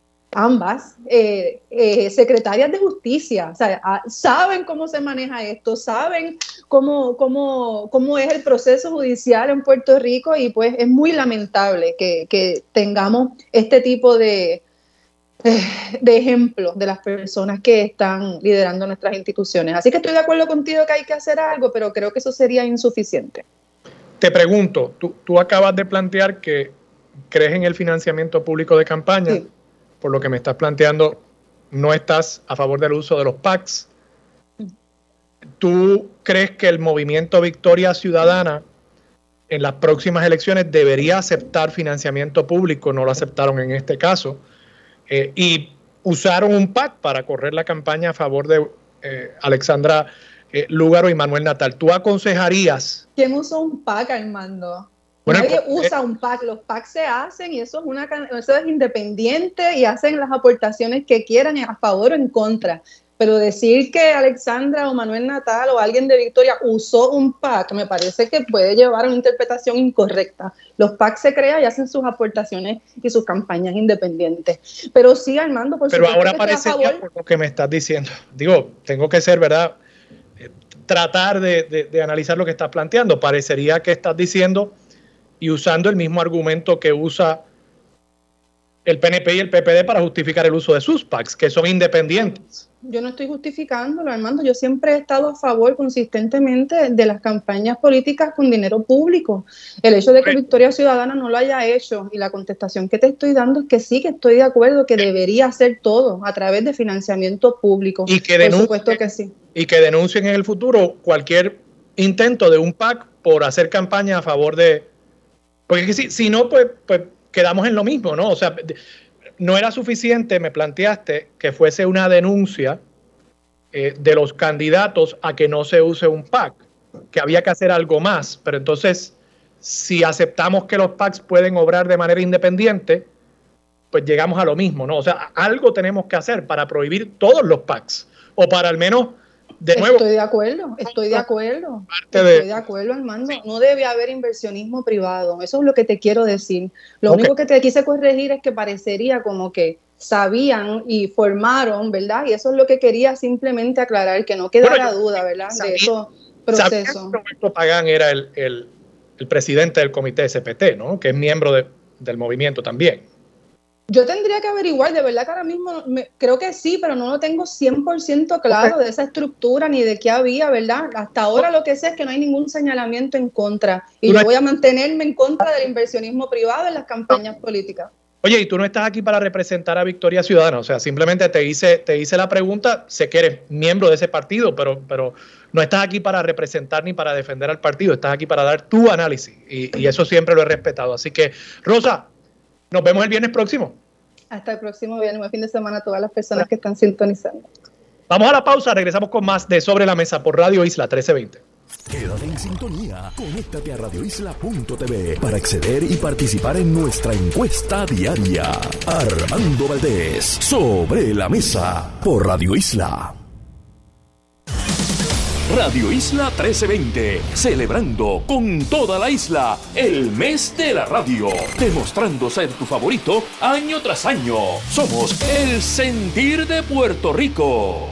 ambas eh, eh, secretarias de justicia. O sea, a, saben cómo se maneja esto, saben cómo, cómo, cómo es el proceso judicial en Puerto Rico, y pues es muy lamentable que, que tengamos este tipo de, de ejemplos de las personas que están liderando nuestras instituciones. Así que estoy de acuerdo contigo que hay que hacer algo, pero creo que eso sería insuficiente. Te pregunto, tú, tú acabas de plantear que crees en el financiamiento público de campaña. Sí. Por lo que me estás planteando, no estás a favor del uso de los PACs. ¿Tú crees que el movimiento Victoria Ciudadana en las próximas elecciones debería aceptar financiamiento público? No lo aceptaron en este caso. Eh, y usaron un PAC para correr la campaña a favor de eh, Alexandra eh, Lúgaro y Manuel Natal. ¿Tú aconsejarías? ¿Quién usa un PAC, Armando? Bueno, Nadie pues, usa eh, un PAC. Los PACs se hacen y eso es, una, eso es independiente y hacen las aportaciones que quieran a favor o en contra. Pero decir que Alexandra o Manuel Natal o alguien de Victoria usó un PAC me parece que puede llevar a una interpretación incorrecta. Los PACs se crean y hacen sus aportaciones y sus campañas independientes. Pero sí, Armando, por Pero supuesto ahora que parecería, por lo que me estás diciendo, digo, tengo que ser, ¿verdad? Eh, tratar de, de, de analizar lo que estás planteando. Parecería que estás diciendo y usando el mismo argumento que usa el P N P y el P P D para justificar el uso de sus PACs, que son independientes. Yo no estoy justificándolo, Armando. Yo siempre he estado a favor consistentemente de las campañas políticas con dinero público. El hecho de que Victoria Ciudadana no lo haya hecho y la contestación que te estoy dando es que sí, que estoy de acuerdo que debería hacer todo a través de financiamiento público. Y que por supuesto que sí. Y que denuncien en el futuro cualquier intento de un PAC por hacer campaña a favor de... Porque si, si no, pues, pues quedamos en lo mismo, ¿no? O sea, no era suficiente, me planteaste, que fuese una denuncia eh, de los candidatos a que no se use un PAC, que había que hacer algo más. Pero entonces, si aceptamos que los PACs pueden obrar de manera independiente, pues llegamos a lo mismo, ¿no? O sea, algo tenemos que hacer para prohibir todos los PACs, o para al menos, de nuevo... Estoy de acuerdo, estoy de acuerdo, estoy de acuerdo, Armando. No debe haber inversionismo privado, eso es lo que te quiero decir. Lo okay. único que te quise corregir es que parecería como que sabían y formaron, ¿verdad? Y eso es lo que quería simplemente aclarar, que no quedara bueno, duda, ¿verdad? Sabía, de esos procesos. Sabía que Roberto Pagán era el, el, el presidente del comité S P T, ¿no? Que es miembro de, del movimiento también. Yo tendría que averiguar, de verdad que ahora mismo me, creo que sí, pero no lo tengo cien por ciento claro okay. de esa estructura ni de qué había, ¿verdad? Hasta ahora lo que sé es que no hay ningún señalamiento en contra y yo voy a mantenerme en contra del inversionismo privado en las campañas políticas. Oye, y tú no estás aquí para representar a Victoria Ciudadana, o sea, simplemente te hice, te hice la pregunta, sé que eres miembro de ese partido, pero, pero no estás aquí para representar ni para defender al partido, estás aquí para dar tu análisis y, y eso siempre lo he respetado. Así que, Rosa, nos vemos el viernes próximo. Hasta el próximo viernes, buen fin de semana a todas las personas que están sintonizando. Vamos a la pausa, regresamos con más de Sobre la Mesa por Radio Isla trece veinte. Quédate en sintonía, conéctate a radio isla punto t v para acceder y participar en nuestra encuesta diaria. Armando Valdés, Sobre la Mesa por Radio Isla. Radio Isla trece veinte, celebrando con toda la isla el mes de la radio, demostrando ser tu favorito año tras año. Somos el sentir de Puerto Rico.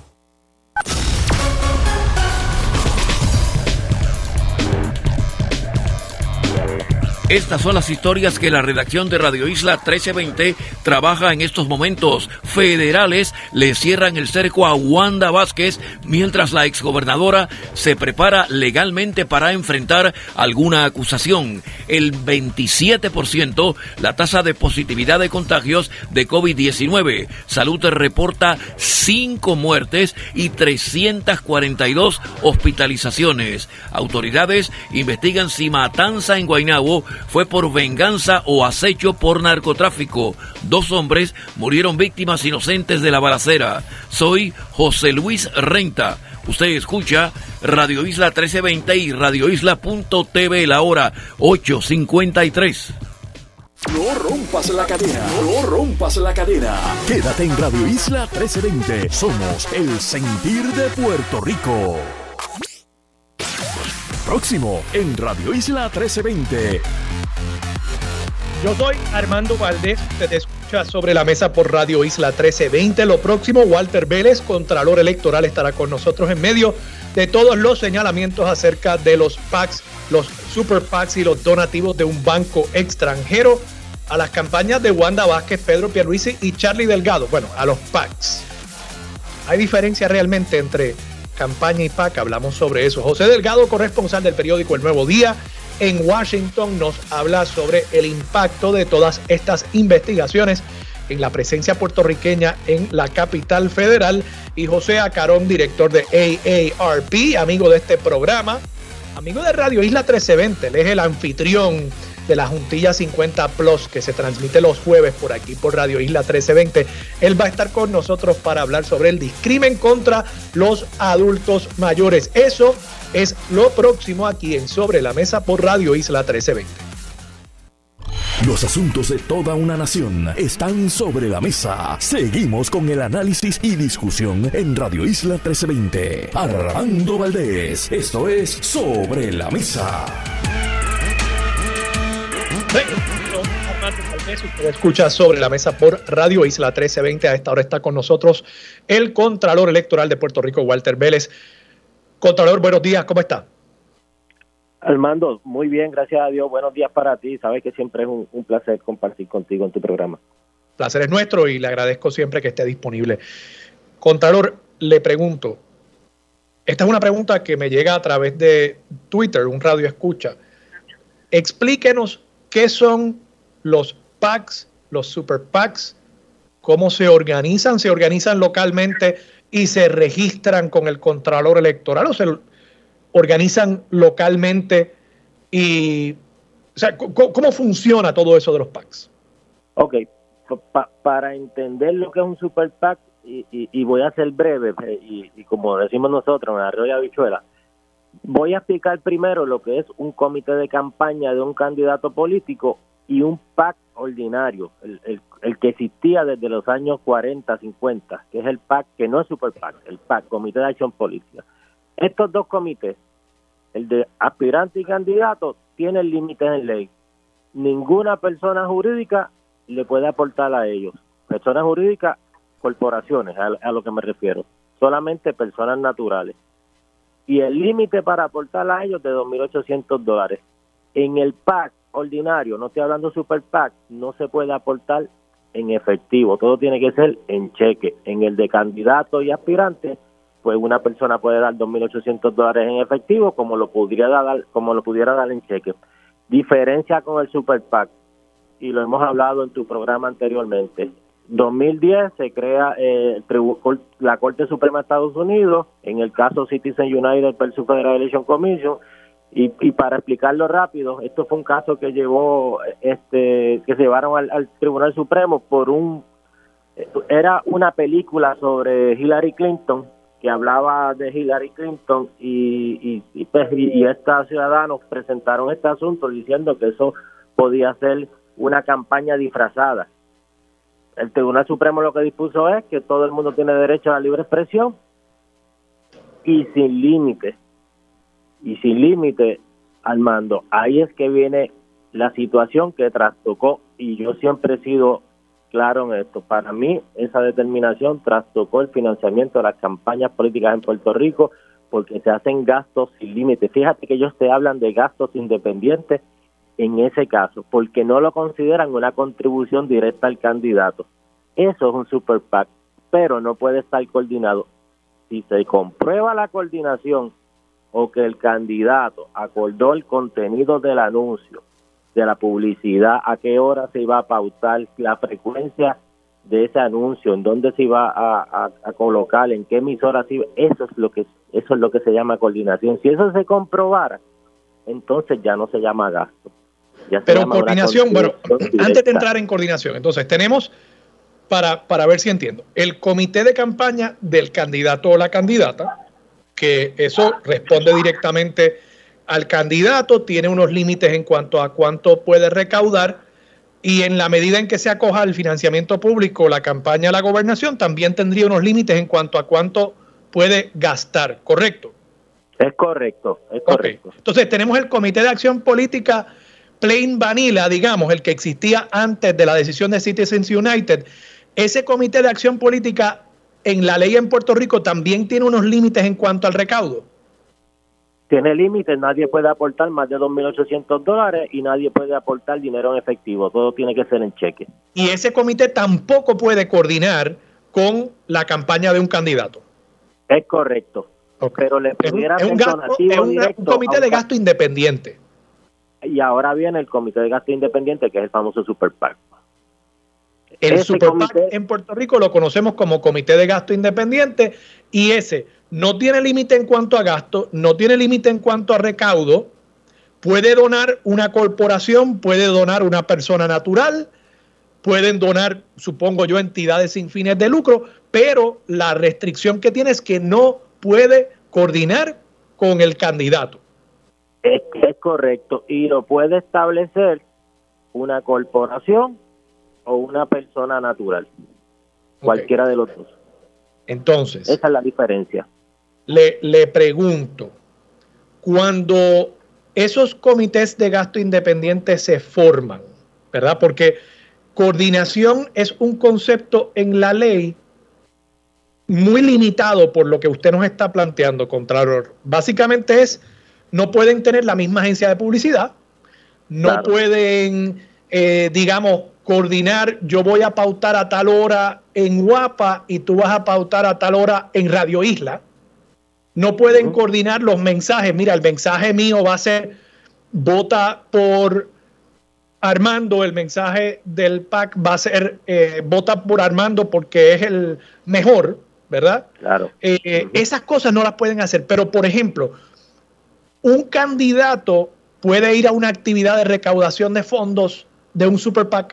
Estas son las historias que la redacción de Radio Isla trece veinte trabaja en estos momentos. Federales le cierran el cerco a Wanda Vázquez mientras la exgobernadora se prepara legalmente para enfrentar alguna acusación. El veintisiete por ciento la tasa de positividad de contagios de COVID diecinueve. Salud reporta cinco muertes y trescientas cuarenta y dos hospitalizaciones. Autoridades investigan si matanza en Guaynabo fue por venganza o acecho por narcotráfico. Dos hombres murieron víctimas inocentes de la balacera. Soy José Luis Renta. Usted escucha Radio Isla trece veinte y radio isla punto t v, la hora ocho cincuenta y tres. No rompas la cadena, no rompas la cadena. Quédate en Radio Isla trece veinte. Somos el sentir de Puerto Rico. Próximo en Radio Isla trece veinte. Yo soy Armando Valdés, usted escucha Sobre la Mesa por Radio Isla trece veinte. Lo próximo, Walter Vélez, Contralor Electoral, estará con nosotros en medio de todos los señalamientos acerca de los PACs, los super PACs y los donativos de un banco extranjero a las campañas de Wanda Vázquez, Pedro Pierluisi y Charlie Delgado. Bueno, a los PACs. ¿Hay diferencia realmente entre campaña y PAC? Hablamos sobre eso. José Delgado, corresponsal del periódico El Nuevo Día en Washington, nos habla sobre el impacto de todas estas investigaciones en la presencia puertorriqueña en la capital federal. Y José Acarón, director de A A R P, amigo de este programa, amigo de Radio Isla trece veinte, él es el anfitrión de la Juntilla cincuenta Plus que se transmite los jueves por aquí por Radio Isla trece veinte. Él va a estar con nosotros para hablar sobre el discrimen contra los adultos mayores. Eso es lo próximo aquí en Sobre la Mesa por Radio Isla trece veinte. Los asuntos de toda una nación están sobre la mesa. Seguimos con el análisis y discusión en Radio Isla trece veinte. Armando Valdés, esto es Sobre la Mesa. Usted escucha Sobre la Mesa por Radio Isla trece veinte. A esta hora está con nosotros el Contralor Electoral de Puerto Rico, Walter Vélez. Contralor, buenos días, ¿cómo está? Armando, muy bien, gracias a Dios. Buenos días para ti. Sabes que siempre es un, un placer compartir contigo en tu programa. El placer es nuestro y le agradezco siempre que esté disponible. Contralor, le pregunto, esta es una pregunta que me llega a través de Twitter, un radio escucha. Explíquenos qué son los PACs, los super PACs, cómo se organizan, se organizan localmente y se registran con el Contralor Electoral, o se, organizan localmente y, o sea, ¿cómo funciona todo eso de los PACs? Ok, pa, para entender lo que es un super PAC, y, y, y voy a ser breve, y, y como decimos nosotros, en Arroyo Habichuela, voy a explicar primero lo que es un comité de campaña de un candidato político y un PAC ordinario, el, el, el que existía desde los años cuarenta, cincuenta, que es el PAC, que no es super PAC, el PAC, Comité de Acción Política. Estos dos comités, el de aspirante y candidato, tienen límites en ley. Ninguna persona jurídica le puede aportar a ellos. Personas jurídicas, corporaciones, a, a lo que me refiero. Solamente personas naturales. Y el límite para aportar a ellos de dos mil ochocientos dólares. En el PAC ordinario, no estoy hablando super PAC, no se puede aportar en efectivo. Todo tiene que ser en cheque. En el de candidato y aspirante, pues una persona puede dar dos mil ochocientos dólares en efectivo como lo pudiera dar como lo pudiera dar en cheque. Diferencia con el super PAC, y lo hemos hablado en tu programa anteriormente. dos mil diez se crea eh, la Corte Suprema de Estados Unidos, en el caso Citizen United versus Federal Election Commission, y, y para explicarlo rápido, esto fue un caso que llevó este que se llevaron al, al Tribunal Supremo por un era una película sobre Hillary Clinton, que hablaba de Hillary Clinton, y, y, y, pues, y, y estos ciudadanos presentaron este asunto diciendo que eso podía ser una campaña disfrazada. El Tribunal Supremo lo que dispuso es que todo el mundo tiene derecho a la libre expresión y sin límite. Y sin límite, Armando, ahí es que viene la situación que trastocó, y yo siempre he sido claro en esto. Para mí, esa determinación trastocó el financiamiento de las campañas políticas en Puerto Rico, porque se hacen gastos sin límite. Fíjate que ellos te hablan de gastos independientes en ese caso, porque no lo consideran una contribución directa al candidato. Eso es un super PAC, pero no puede estar coordinado. Si se comprueba la coordinación o que el candidato acordó el contenido del anuncio, de la publicidad, a qué hora se iba a pautar, la frecuencia de ese anuncio, en dónde se iba a, a, a colocar, en qué emisora se iba, eso es lo que eso es lo que se llama coordinación. Si eso se comprobara, entonces ya no se llama gasto. Ya Pero coordinación, bueno, directa. Antes de entrar en coordinación, entonces tenemos, para, para ver si entiendo, el comité de campaña del candidato o la candidata, que eso responde directamente al candidato, tiene unos límites en cuanto a cuánto puede recaudar, y en la medida en que se acoja al financiamiento público, la campaña a la gobernación, también tendría unos límites en cuanto a cuánto puede gastar, ¿correcto? Es correcto, es correcto. Okay. Entonces tenemos el Comité de Acción Política plain vanilla, digamos, el que existía antes de la decisión de Citizens United. Ese Comité de Acción Política en la ley en Puerto Rico también tiene unos límites en cuanto al recaudo. Tiene límites, nadie puede aportar más de dos mil ochocientos dólares y nadie puede aportar dinero en efectivo, todo tiene que ser en cheque. Y ese comité tampoco puede coordinar con la campaña de un candidato. Es correcto, okay. Pero le pudiera es un, es un, gasto, es un, un comité de gasto independiente. Y ahora viene el comité de gasto independiente, que es el famoso Super PAC. El ese Super PAC comité, en Puerto Rico lo conocemos como Comité de Gasto Independiente, y ese no tiene límite en cuanto a gasto, no tiene límite en cuanto a recaudo. Puede donar una corporación, puede donar una persona natural, pueden donar, supongo yo, entidades sin fines de lucro, pero la restricción que tiene es que no puede coordinar con el candidato. Es, es correcto, y lo puede establecer una corporación o una persona natural, cualquiera okay. de los dos. Entonces, esa es la diferencia. Le, le pregunto, cuando esos comités de gasto independiente se forman, ¿verdad? Porque coordinación es un concepto en la ley muy limitado por lo que usted nos está planteando, Contralor. Básicamente es, no pueden tener la misma agencia de publicidad, no claro. pueden, eh, digamos, coordinar, yo voy a pautar a tal hora en Guapa y tú vas a pautar a tal hora en Radio Isla. No pueden uh-huh. coordinar los mensajes. Mira, el mensaje mío va a ser vota por Armando, el mensaje del PAC va a ser eh, vota por Armando porque es el mejor, ¿verdad? Claro. Eh, uh-huh. Esas cosas no las pueden hacer, pero por ejemplo, ¿un candidato puede ir a una actividad de recaudación de fondos de un super PAC?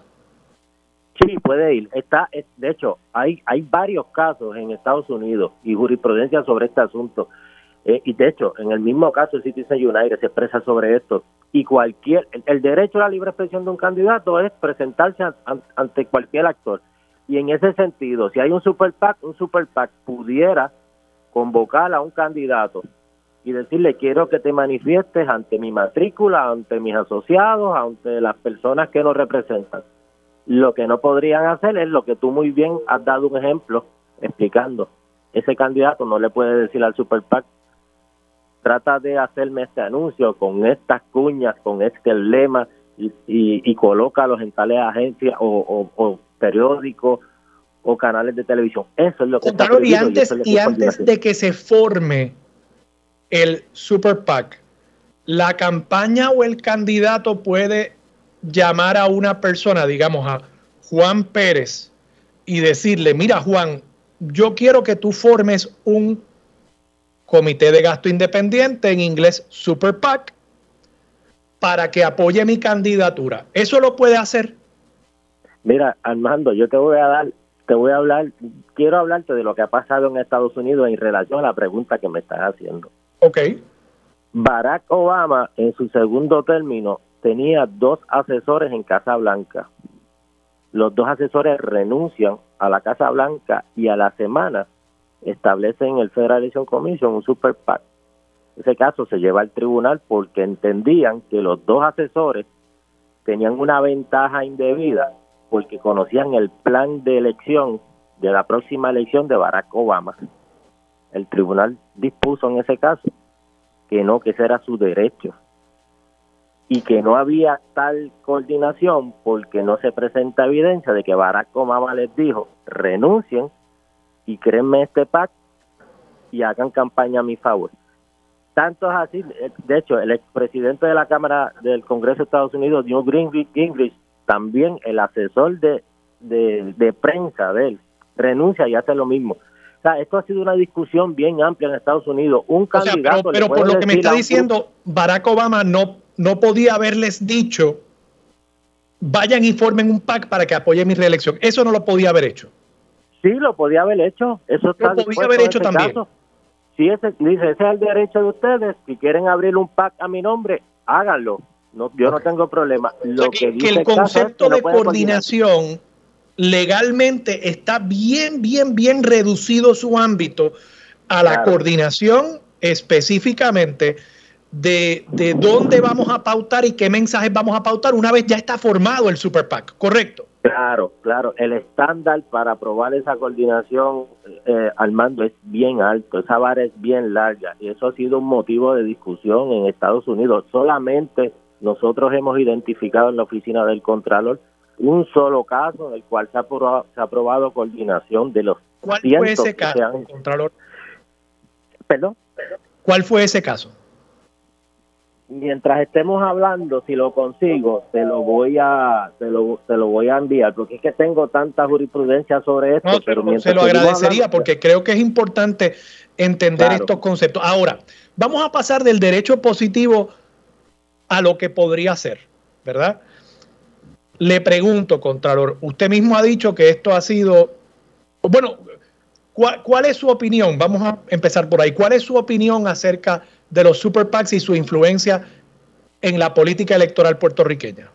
Sí, puede ir. Está, de hecho, hay, hay varios casos en Estados Unidos y jurisprudencia sobre este asunto. Eh, y de hecho, en el mismo caso, Citizen United se expresa sobre esto. Y cualquier, el, el derecho a la libre expresión de un candidato es presentarse an, an, ante cualquier actor. Y en ese sentido, si hay un super PAC, un super PAC pudiera convocar a un candidato y decirle, quiero que te manifiestes ante mi matrícula, ante mis asociados, ante las personas que nos representan. Lo que no podrían hacer es lo que tú muy bien has dado un ejemplo explicando. Ese candidato no le puede decir al super PAC, trata de hacerme este anuncio con estas cuñas, con este lema y, y, y colócalos en tales agencias o, o, o periódicos o canales de televisión. Eso es lo que está prohibido. Y antes, y, y antes de que se forme el super PAC, la campaña o el candidato puede llamar a una persona, digamos a Juan Pérez, y decirle, mira Juan, yo quiero que tú formes un comité de gasto independiente, en inglés super PAC, para que apoye mi candidatura. ¿Eso lo puede hacer? Mira, Armando, yo te voy a dar, te voy a hablar, quiero hablarte de lo que ha pasado en Estados Unidos en relación a la pregunta que me estás haciendo. Ok. Barack Obama, en su segundo término, tenía dos asesores en Casa Blanca. Los dos asesores renuncian a la Casa Blanca y a la semana establecen el Federal Election Commission un super PAC. Ese caso se lleva al tribunal porque entendían que los dos asesores tenían una ventaja indebida porque conocían el plan de elección de la próxima elección de Barack Obama. El tribunal dispuso en ese caso que no, que ese era su derecho y que no había tal coordinación porque no se presenta evidencia de que Barack Obama les dijo, renuncien y créenme este PAC y hagan campaña a mi favor. Tanto es así, de hecho, el expresidente de la Cámara del Congreso de Estados Unidos, Newt Gingrich, también el asesor de, de, de prensa de él, renuncia y hace lo mismo. O sea, esto ha sido una discusión bien amplia en Estados Unidos. Un o sea, candidato... Pero, pero por lo que me está diciendo, Barack Obama no, no podía haberles dicho, vayan y formen un PAC para que apoye mi reelección. Eso no lo podía haber hecho. Sí, lo podía haber hecho. Eso está lo podía haber hecho también. Caso. Sí, ese, dice, ese es el derecho de ustedes. Si quieren abrir un PAC a mi nombre, háganlo. No, yo okay. no tengo problema. Lo o sea, que, que, que el concepto que no de coordinación coordinar. legalmente está bien, bien, bien reducido su ámbito a la claro. coordinación específicamente de, de dónde vamos a pautar y qué mensajes vamos a pautar una vez ya está formado el super PAC, ¿correcto? Claro, claro. El estándar para aprobar esa coordinación, eh, Armando, es bien alto. Esa vara es bien larga y eso ha sido un motivo de discusión en Estados Unidos. Solamente nosotros hemos identificado en la oficina del Contralor un solo caso en el cual se ha aprobado, se ha aprobado coordinación de los ¿Cuál fue ese caso, han... Contralor? ¿Perdón? ¿Cuál fue ese caso? Mientras estemos hablando, si lo consigo, te lo voy a te lo, te lo voy a enviar, porque es que tengo tanta jurisprudencia sobre esto. No, pero mientras se lo agradecería hablando, porque creo que es importante entender claro. estos conceptos. Ahora, vamos a pasar del derecho positivo a lo que podría ser, ¿verdad? Le pregunto, Contralor, usted mismo ha dicho que esto ha sido, bueno, ¿cuál, cuál es su opinión? Vamos a empezar por ahí. ¿Cuál es su opinión acerca de los super PACs y su influencia en la política electoral puertorriqueña?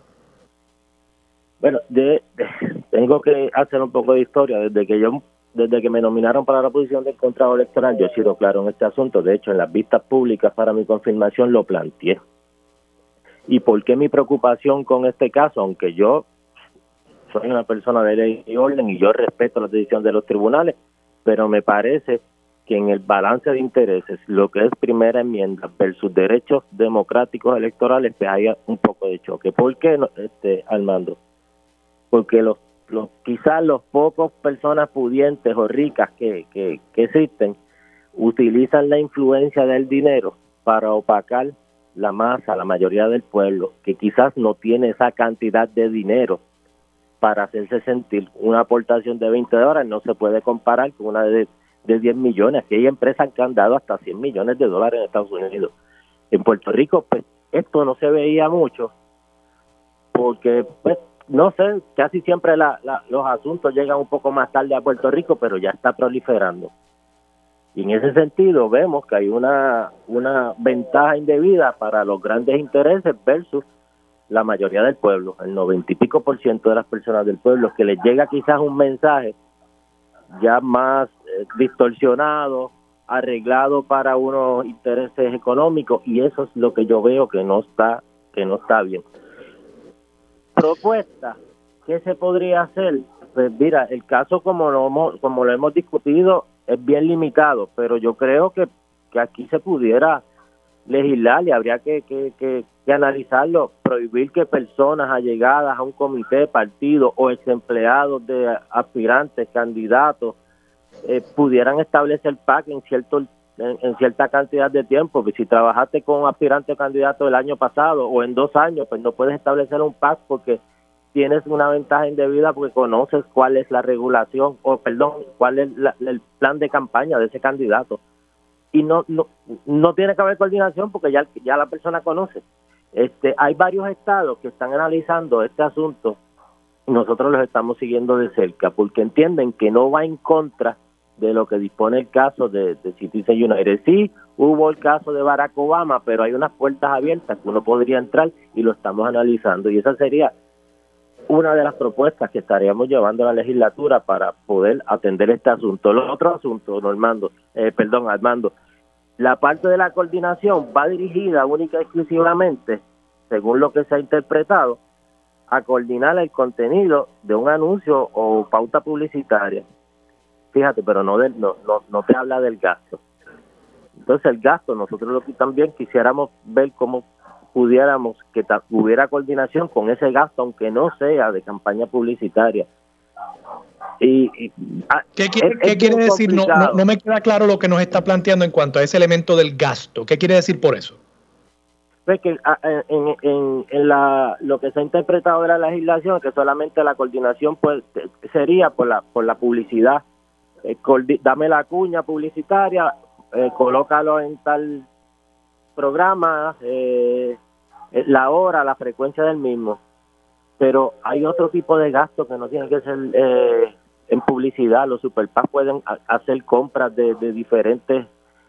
Bueno, de, de, tengo que hacer un poco de historia. Desde que yo, desde que me nominaron para la posición del Contralor Electoral, yo he sido claro en este asunto. De hecho, en las vistas públicas para mi confirmación lo planteé. ¿Y por qué mi preocupación con este caso? Aunque yo soy una persona de ley y orden y yo respeto las decisiones de los tribunales, pero me parece que en el balance de intereses, lo que es primera enmienda versus derechos democráticos electorales, pues hay un poco de choque. ¿Por qué, este, Armando? Porque los, los quizás los pocos personas pudientes o ricas que, que, que existen utilizan la influencia del dinero para opacar la masa, la mayoría del pueblo, que quizás no tiene esa cantidad de dinero para hacerse sentir. Una aportación de veinte dólares no se puede comparar con una de, de diez millones. Aquí hay empresas que han dado hasta cien millones de dólares en Estados Unidos. En Puerto Rico, pues, esto no se veía mucho, porque, pues, no sé, casi siempre la, la, los asuntos llegan un poco más tarde a Puerto Rico, pero ya está proliferando. Y en ese sentido vemos que hay una, una ventaja indebida para los grandes intereses versus la mayoría del pueblo, el noventa y pico por ciento de las personas del pueblo, que les llega quizás un mensaje ya más eh, distorsionado, arreglado para unos intereses económicos, y eso es lo que yo veo que no está, que no está bien. Propuesta, ¿qué se podría hacer? Pues mira, el caso como lo hemos, como lo hemos discutido es bien limitado, pero yo creo que, que aquí se pudiera legislar y habría que, que, que, que analizarlo, prohibir que personas allegadas a un comité, partido o ex empleados de aspirantes, candidatos, eh, pudieran establecer P A C en cierto en, en cierta cantidad de tiempo. Que si trabajaste con un aspirante o candidato el año pasado o en dos años, pues no puedes establecer un P A C porque tienes una ventaja indebida porque conoces cuál es la regulación o perdón, cuál es la, el plan de campaña de ese candidato. Y no no no tiene que haber coordinación porque ya ya la persona conoce. Este, hay varios estados que están analizando este asunto y nosotros los estamos siguiendo de cerca porque entienden que no va en contra de lo que dispone el caso de, de Citizens United. Sí, hubo el caso de Barack Obama, pero hay unas puertas abiertas que uno podría entrar y lo estamos analizando, y esa sería una de las propuestas que estaríamos llevando a la legislatura para poder atender este asunto. Los otros asuntos, Normando, eh, perdón, Armando, la parte de la coordinación va dirigida única y exclusivamente, según lo que se ha interpretado, a coordinar el contenido de un anuncio o pauta publicitaria. Fíjate, pero no, del, no, no, no te habla del gasto. Entonces el gasto, nosotros lo que también quisiéramos ver cómo pudiéramos que ta- hubiera coordinación con ese gasto, aunque no sea de campaña publicitaria. Y, y ah, ¿Qué quiere, ¿qué quiere decir? No, no, no me queda claro lo que nos está planteando en cuanto a ese elemento del gasto. ¿Qué quiere decir por eso? Pues que en, en, en la lo que se ha interpretado de la legislación es que solamente la coordinación pues sería por la por la publicidad. Eh, coordi- dame la cuña publicitaria, eh, colócalo en tal programa, eh, la hora, la frecuencia del mismo. Pero hay otro tipo de gastos que no tienen que ser eh, en publicidad. Los Super PAC pueden a- hacer compras de, de diferentes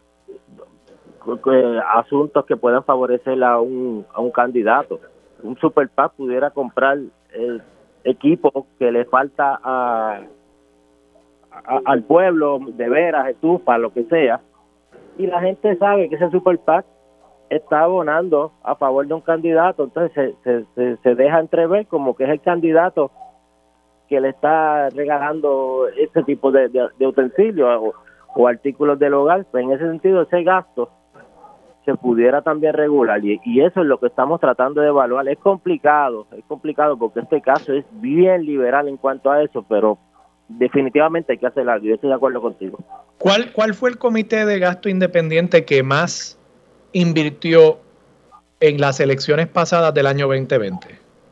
eh, asuntos que puedan favorecer a un, a un candidato. Un Super PAC pudiera comprar eh, equipo que le falta a, a, al pueblo, de veras, estufa, lo que sea, y la gente sabe que ese Super PAC está abonando a favor de un candidato, entonces se, se, se, se deja entrever como que es el candidato que le está regalando ese tipo de, de, de utensilios o, o artículos del hogar. Pues en ese sentido ese gasto se pudiera también regular y, y eso es lo que estamos tratando de evaluar. Es complicado, es complicado porque este caso es bien liberal en cuanto a eso, pero definitivamente hay que hacer algo. Yo estoy de acuerdo contigo. ¿Cuál, cuál fue el comité de gasto independiente que más invirtió en las elecciones pasadas del año veinte veinte?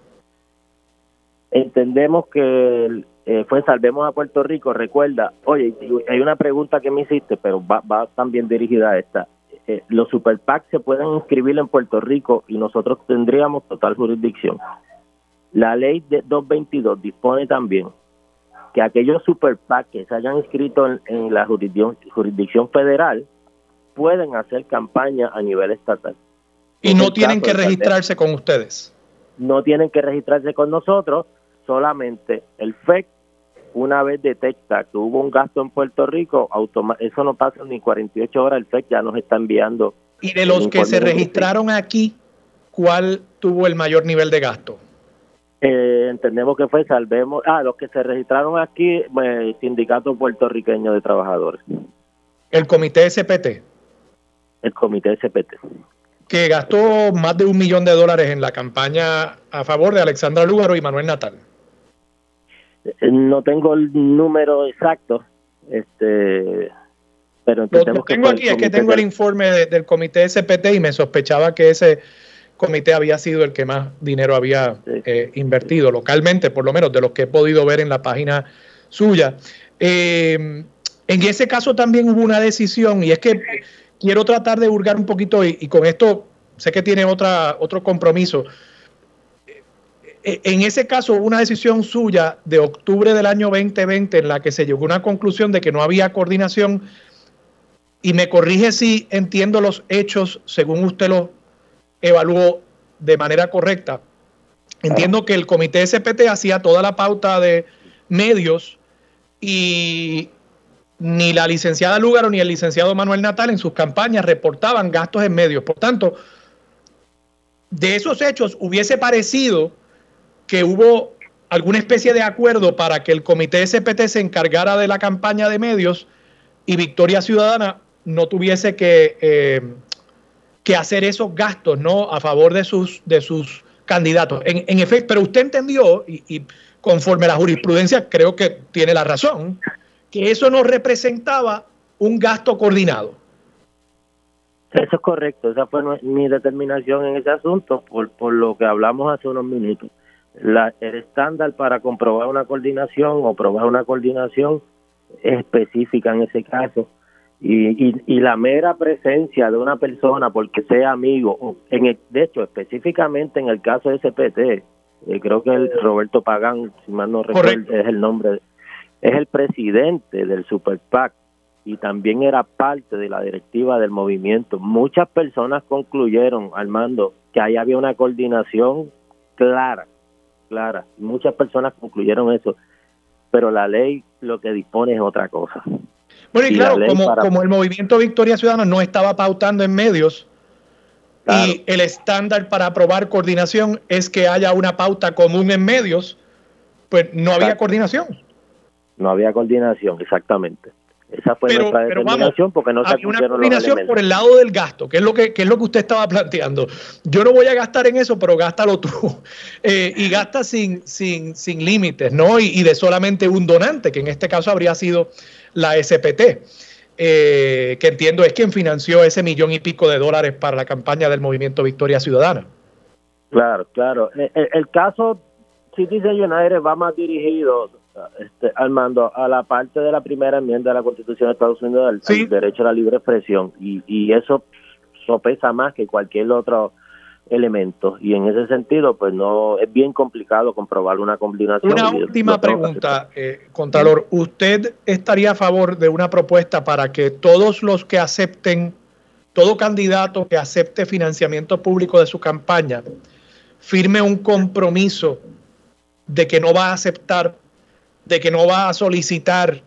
Entendemos que eh, fue Salvemos a Puerto Rico. Recuerda, oye, hay una pregunta que me hiciste, pero va, va también dirigida a esta. Eh, los Super PAC se pueden inscribir en Puerto Rico y nosotros tendríamos total jurisdicción. La ley de doscientos veintidós dispone también que aquellos Super PAC que se hayan inscrito en, en la jurisdicción, jurisdicción federal pueden hacer campaña a nivel estatal. Y no tienen que registrarse con ustedes. No tienen que registrarse con nosotros, solamente el F E C, una vez detecta que hubo un gasto en Puerto Rico, automa- eso no pasa ni cuarenta y ocho horas, el F E C ya nos está enviando. Y de los que se registraron aquí, ¿cuál tuvo el mayor nivel de gasto? Eh, entendemos que fue Salvemos, ah, los que se registraron aquí, eh, Sindicato Puertorriqueño de Trabajadores. El Comité S P T. El Comité S P T. Que gastó más de un millón de dólares en la campaña a favor de Alexandra Lúgaro y Manuel Natal. No tengo el número exacto, este, pero lo, lo tengo aquí, es que tengo el informe de, del Comité S P T y me sospechaba que ese comité había sido el que más dinero había sí. eh, invertido localmente, por lo menos de los que he podido ver en la página suya. Eh, en ese caso también hubo una decisión, y es que quiero tratar de hurgar un poquito y, y con esto sé que tiene otra, otro compromiso. En ese caso, hubo una decisión suya de octubre del año veinte veinte en la que se llegó a una conclusión de que no había coordinación, y me corrige si entiendo los hechos según usted los evaluó de manera correcta. Entiendo que el comité S P T hacía toda la pauta de medios y ni la licenciada Lúgaro ni el licenciado Manuel Natal en sus campañas reportaban gastos en medios. Por tanto, de esos hechos hubiese parecido que hubo alguna especie de acuerdo para que el comité S P T se encargara de la campaña de medios y Victoria Ciudadana no tuviese que, eh, que hacer esos gastos, ¿no?, a favor de sus, de sus candidatos. En, en efecto, pero usted entendió, y, y conforme a la jurisprudencia creo que tiene la razón, que eso no representaba un gasto coordinado. Eso es correcto, esa fue mi determinación en ese asunto, por, por lo que hablamos hace unos minutos. La, el estándar para comprobar una coordinación o probar una coordinación es específica en ese caso, y, y, y la mera presencia de una persona porque sea amigo, o en el, de hecho específicamente en el caso de S P T, eh, creo que el Roberto Pagán, si mal no recuerdo, es el nombre, es el presidente del Super PAC y también era parte de la directiva del movimiento. Muchas personas concluyeron, Armando, que ahí había una coordinación clara clara. Muchas personas concluyeron eso, pero la ley lo que dispone es otra cosa. Bueno, y, y claro, como, para... como el movimiento Victoria Ciudadana no estaba pautando en medios, claro, y el estándar para aprobar coordinación es que haya una pauta común en medios, pues no Exacto. había coordinación. No había coordinación, exactamente. Esa fue pero, nuestra pero determinación, vamos, porque no se había una coordinación por el lado del gasto, que es lo que, que es lo que usted estaba planteando. Yo no voy a gastar en eso, pero gástalo tú. Eh, y gasta sin, sin, sin límites, ¿no? Y, y de solamente un donante, que en este caso habría sido la S P T, eh, que entiendo es quien financió ese millón y pico de dólares para la campaña del movimiento Victoria Ciudadana. Claro, claro. El, el, el caso Citizen United va más dirigido, Este, Armando, a la parte de la primera enmienda de la Constitución de Estados Unidos, al, sí. al derecho a la libre expresión, y, y eso sopesa más que cualquier otro elemento, y en ese sentido pues no es bien complicado comprobar una combinación. Una última pregunta, eh, Contralor, ¿usted estaría a favor de una propuesta para que todos los que acepten, todo candidato que acepte financiamiento público de su campaña, firme un compromiso de que no va a aceptar, de que no va a solicitar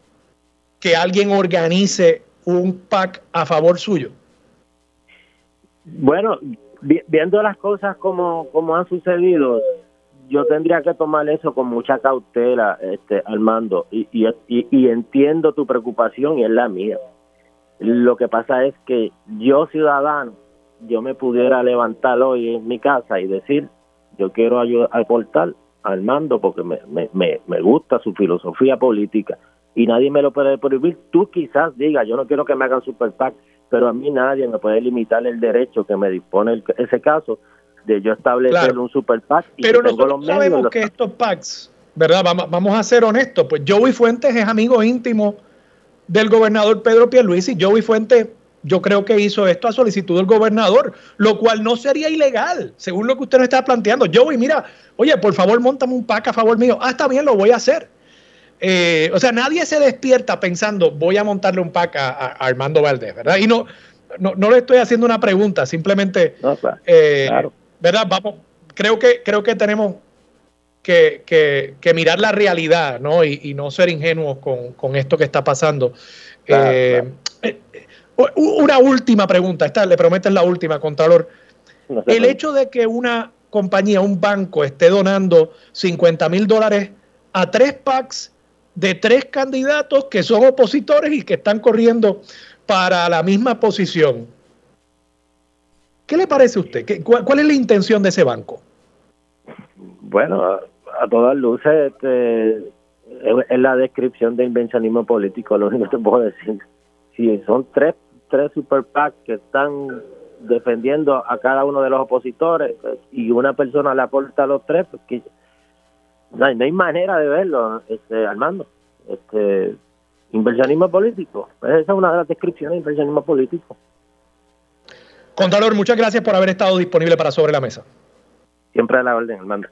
que alguien organice un PAC a favor suyo? Bueno, vi, viendo las cosas como, como han sucedido, yo tendría que tomar eso con mucha cautela, este, Armando, y, y, y, y entiendo tu preocupación y es la mía. Lo que pasa es que yo, ciudadano, yo me pudiera levantar hoy en mi casa y decir, yo quiero ayudar, aportar Armando porque me, me, me, me gusta su filosofía política y nadie me lo puede prohibir. Tú quizás digas, yo no quiero que me hagan super PAC, pero a mí nadie me puede limitar el derecho que me dispone el, ese caso de yo establecer claro. un super PAC. Y pero que nosotros tengo los sabemos medios, que los... estos PACs, ¿verdad? Vamos, vamos a ser honestos, pues Joey Fuentes es amigo íntimo del gobernador Pedro Pierluisi. Joey Fuentes, yo creo que hizo esto a solicitud del gobernador, lo cual no sería ilegal, según lo que usted nos está planteando. Joey, mira, oye, por favor, móntame un PAC a favor mío. Ah, está bien, lo voy a hacer. Eh, o sea, nadie se despierta pensando, voy a montarle un PAC a, a Armando Valdés, ¿verdad? Y no, no, no le estoy haciendo una pregunta, simplemente, no, claro, eh, claro. ¿verdad? Vamos, creo que, creo que tenemos que, que, que mirar la realidad, ¿no? Y, y no ser ingenuos con, con esto que está pasando. Claro, eh, claro. Eh, Una última pregunta, esta le prometo es la última, Contralor. No sé, el hecho de que una compañía, un banco, esté donando cincuenta mil dólares a tres PACs de tres candidatos que son opositores y que están corriendo para la misma posición, ¿qué le parece a usted? ¿Qué, cuál, ¿Cuál es la intención de ese banco? Bueno, a, a todas luces este, es, es la descripción de invencionismo político, lo único que te puedo decir. Si son tres tres super PAC que están defendiendo a cada uno de los opositores pues, y una persona le aporta a los tres, pues que no hay, no hay manera de verlo, este, Armando. Este, inversionismo político, pues esa es una de las descripciones de inversionismo político. Contralor, muchas gracias por haber estado disponible para Sobre la Mesa. Siempre a la orden, Armando.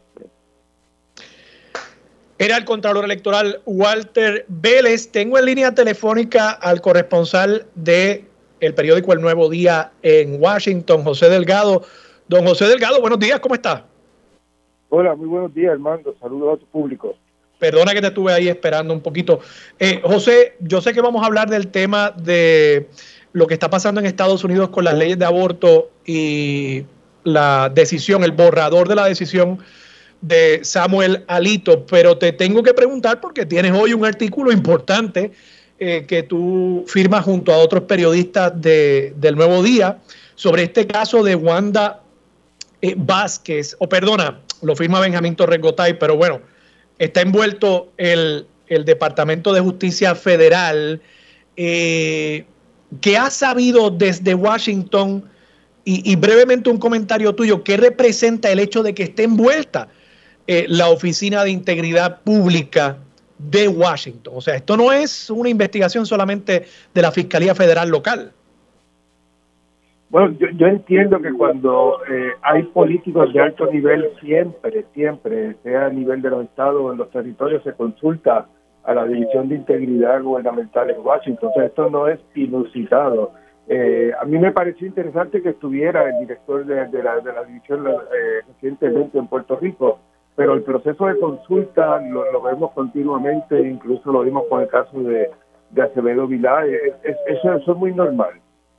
Era el Contralor Electoral Walter Vélez. Tengo en línea telefónica al corresponsal de el periódico El Nuevo Día en Washington, José Delgado. Don José Delgado, buenos días, ¿cómo está? Hola, muy buenos días, Armando. Saludos a tu público. Perdona que te estuve ahí esperando un poquito. Eh, José, yo sé que vamos a hablar del tema de lo que está pasando en Estados Unidos con las leyes de aborto y la decisión, el borrador de la decisión de Samuel Alito, pero te tengo que preguntar porque tienes hoy un artículo importante eh, que tú firmas junto a otros periodistas de, del Nuevo Día sobre este caso de Wanda eh, Vázquez, o perdona, lo firma Benjamín Torres Gotay, pero bueno, está envuelto el, el Departamento de Justicia Federal. Eh, ¿Qué has sabido desde Washington? Y, y brevemente un comentario tuyo, ¿qué representa el hecho de que esté envuelta eh, la Oficina de Integridad Pública de Washington? O sea, esto no es una investigación solamente de la Fiscalía Federal local. Bueno, yo, yo entiendo que cuando eh, hay políticos de alto nivel, siempre, siempre, sea a nivel de los estados o en los territorios, se consulta a la División de Integridad Gubernamental en Washington. O sea, esto no es inusitado. Eh, a mí me pareció interesante que estuviera el director de, de, la, de la división eh, recientemente en Puerto Rico, pero el proceso de consulta lo, lo vemos continuamente, incluso lo vimos con el caso de, de Acevedo Vilá. Es, es, eso, eso es muy normal.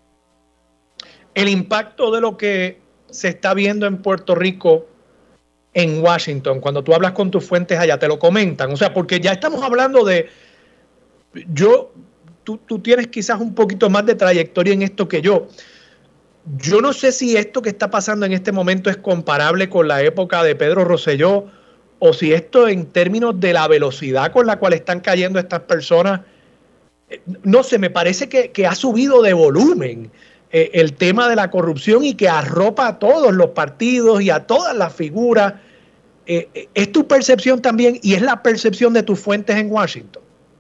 El impacto de lo que se está viendo en Puerto Rico en Washington, cuando tú hablas con tus fuentes allá, te lo comentan. O sea, porque ya estamos hablando de... Yo... Tú, tú tienes quizás un poquito más de trayectoria en esto que yo. Yo no sé si esto que está pasando en este momento es comparable con la época de Pedro Rosselló o si esto en términos de la velocidad con la cual están cayendo estas personas, no sé, me parece que, que ha subido de volumen eh, el tema de la corrupción y que arropa a todos los partidos y a todas las figuras. Eh, ¿Es tu percepción también y es la percepción de tus fuentes en Washington?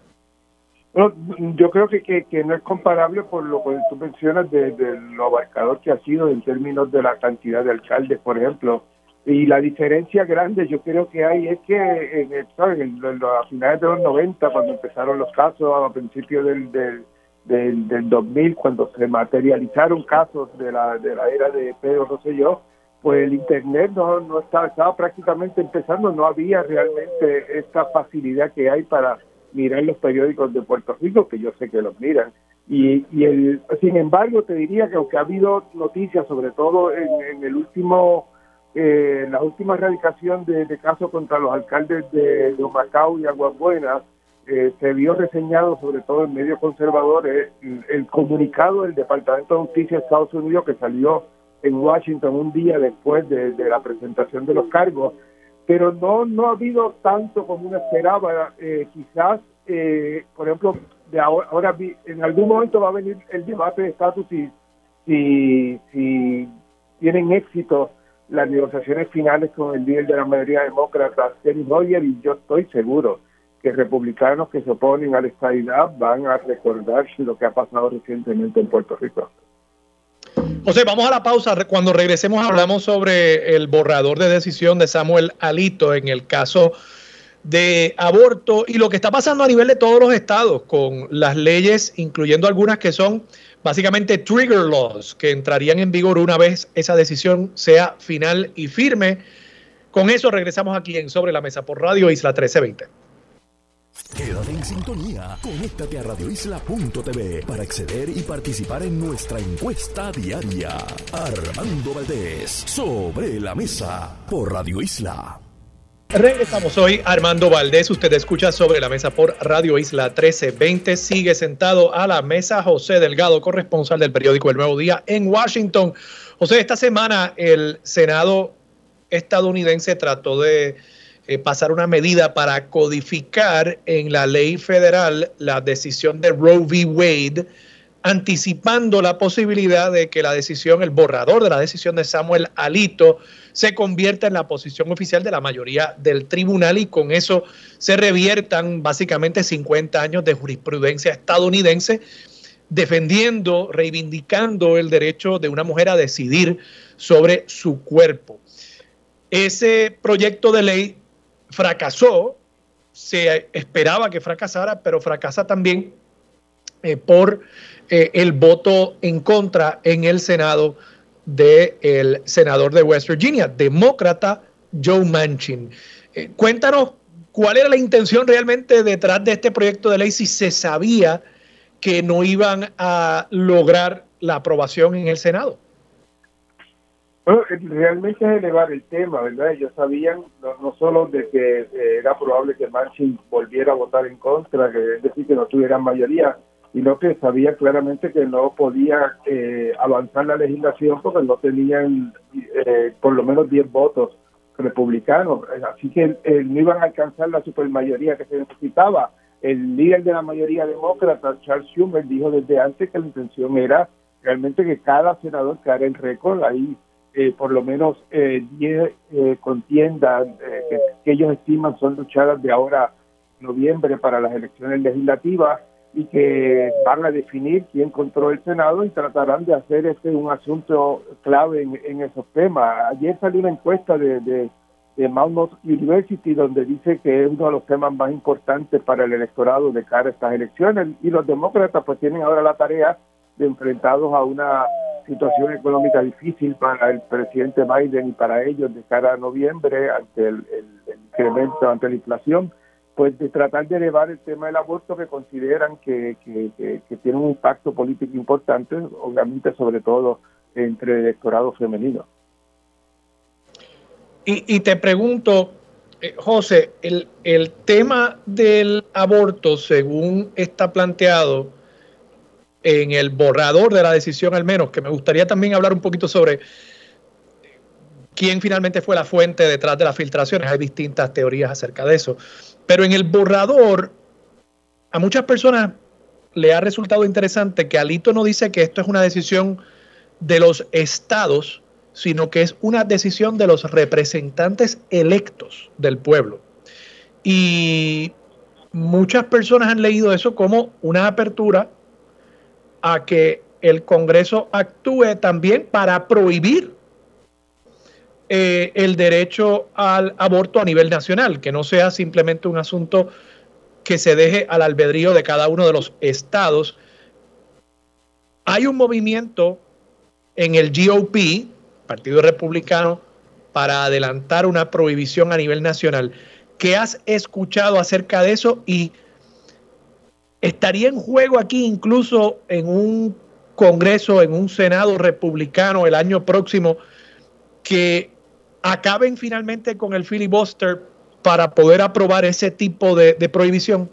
Bueno, yo creo que, que, que no es comparable por lo que tú mencionas de, de lo abarcador que ha sido en términos de la cantidad de alcaldes, por ejemplo. Y la diferencia grande yo creo que hay es que en el, ¿sabes? En el, a finales de los noventa, cuando empezaron los casos, a principios del, del, del, del dos mil, cuando se materializaron casos de la, de la era de Pedro Rosselló, pues el Internet no, no estaba, estaba prácticamente empezando, no había realmente esta facilidad que hay para mirar los periódicos de Puerto Rico, que yo sé que los miran, y, y el, sin embargo te diría que aunque ha habido noticias, sobre todo en, en el último, eh, la última erradicación de, de casos contra los alcaldes de, de Humacao y Aguas Buenas, eh, se vio reseñado, sobre todo en medios conservadores, el, el comunicado del Departamento de Justicia de Estados Unidos que salió en Washington un día después de, de la presentación de los cargos, pero no no ha habido tanto como uno esperaba. Eh, quizás, eh, por ejemplo, de ahora, ahora en algún momento va a venir el debate de estatus si, si, si tienen éxito las negociaciones finales con el líder de la mayoría demócrata, Steny Hoyer, y yo estoy seguro que republicanos que se oponen a la estadidad van a recordar lo que ha pasado recientemente en Puerto Rico. José, vamos a la pausa. Cuando regresemos hablamos sobre el borrador de decisión de Samuel Alito en el caso de aborto y lo que está pasando a nivel de todos los estados con las leyes, incluyendo algunas que son básicamente trigger laws, que entrarían en vigor una vez esa decisión sea final y firme. Con eso regresamos aquí en Sobre la Mesa por Radio Isla trece veinte. Quédate en sintonía, conéctate a radio isla punto t v para acceder y participar en nuestra encuesta diaria. Armando Valdés, Sobre la Mesa, por Radio Isla. Regresamos hoy, Armando Valdés, usted escucha Sobre la Mesa por Radio Isla trece veinte, sigue sentado a la mesa José Delgado, corresponsal del periódico El Nuevo Día en Washington. José, esta semana el Senado estadounidense trató de Eh, pasar una medida para codificar en la ley federal la decisión de Roe v. Wade, anticipando la posibilidad de que la decisión, el borrador de la decisión de Samuel Alito, se convierta en la posición oficial de la mayoría del tribunal y con eso se reviertan básicamente cincuenta años de jurisprudencia estadounidense defendiendo, reivindicando el derecho de una mujer a decidir sobre su cuerpo. Ese proyecto de ley fracasó, se esperaba que fracasara, pero fracasa también eh, por eh, el voto en contra en el Senado del senador de West Virginia, demócrata Joe Manchin. Eh, cuéntanos cuál era la intención realmente detrás de este proyecto de ley, si se sabía que no iban a lograr la aprobación en el Senado. Bueno, realmente es elevar el tema, ¿verdad? Ellos sabían no, no solo de que eh, era probable que Manchin volviera a votar en contra, que es decir, que no tuvieran mayoría, sino que sabían claramente que no podía eh, avanzar la legislación porque no tenían eh, por lo menos diez votos republicanos. Así que eh, no iban a alcanzar la supermayoría que se necesitaba. El líder de la mayoría demócrata, Charles Schumer, dijo desde antes que la intención era realmente que cada senador quedara en récord. Ahí eh, por lo menos eh, diez eh, contiendas eh, que, que ellos estiman son luchadas de ahora a noviembre para las elecciones legislativas y que van a definir quién controla el Senado y tratarán de hacer este un asunto clave en, en esos temas. Ayer salió una encuesta de... de de Mount University, donde dice que es uno de los temas más importantes para el electorado de cara a estas elecciones, y los demócratas pues tienen ahora la tarea de enfrentados a una situación económica difícil para el presidente Biden y para ellos de cara a noviembre ante el, el, el incremento, ante la inflación, pues de tratar de elevar el tema del aborto, que consideran que, que, que, que tiene un impacto político importante, obviamente sobre todo entre el electorado femenino. Y, y te pregunto, eh, José, el, el tema del aborto, según está planteado en el borrador de la decisión, al menos, que me gustaría también hablar un poquito sobre quién finalmente fue la fuente detrás de las filtraciones. Hay distintas teorías acerca de eso. Pero en el borrador, a muchas personas le ha resultado interesante que Alito no dice que esto es una decisión de los estados, sino que es una decisión de los representantes electos del pueblo. Y muchas personas han leído eso como una apertura a que el Congreso actúe también para prohibir eh, el derecho al aborto a nivel nacional, que no sea simplemente un asunto que se deje al albedrío de cada uno de los estados. Hay un movimiento en el G O P, Partido Republicano, para adelantar una prohibición a nivel nacional. ¿Qué has escuchado acerca de eso? Y estaría en juego aquí incluso en un Congreso, en un Senado republicano el año próximo, que acaben finalmente con el filibuster para poder aprobar ese tipo de, de prohibición.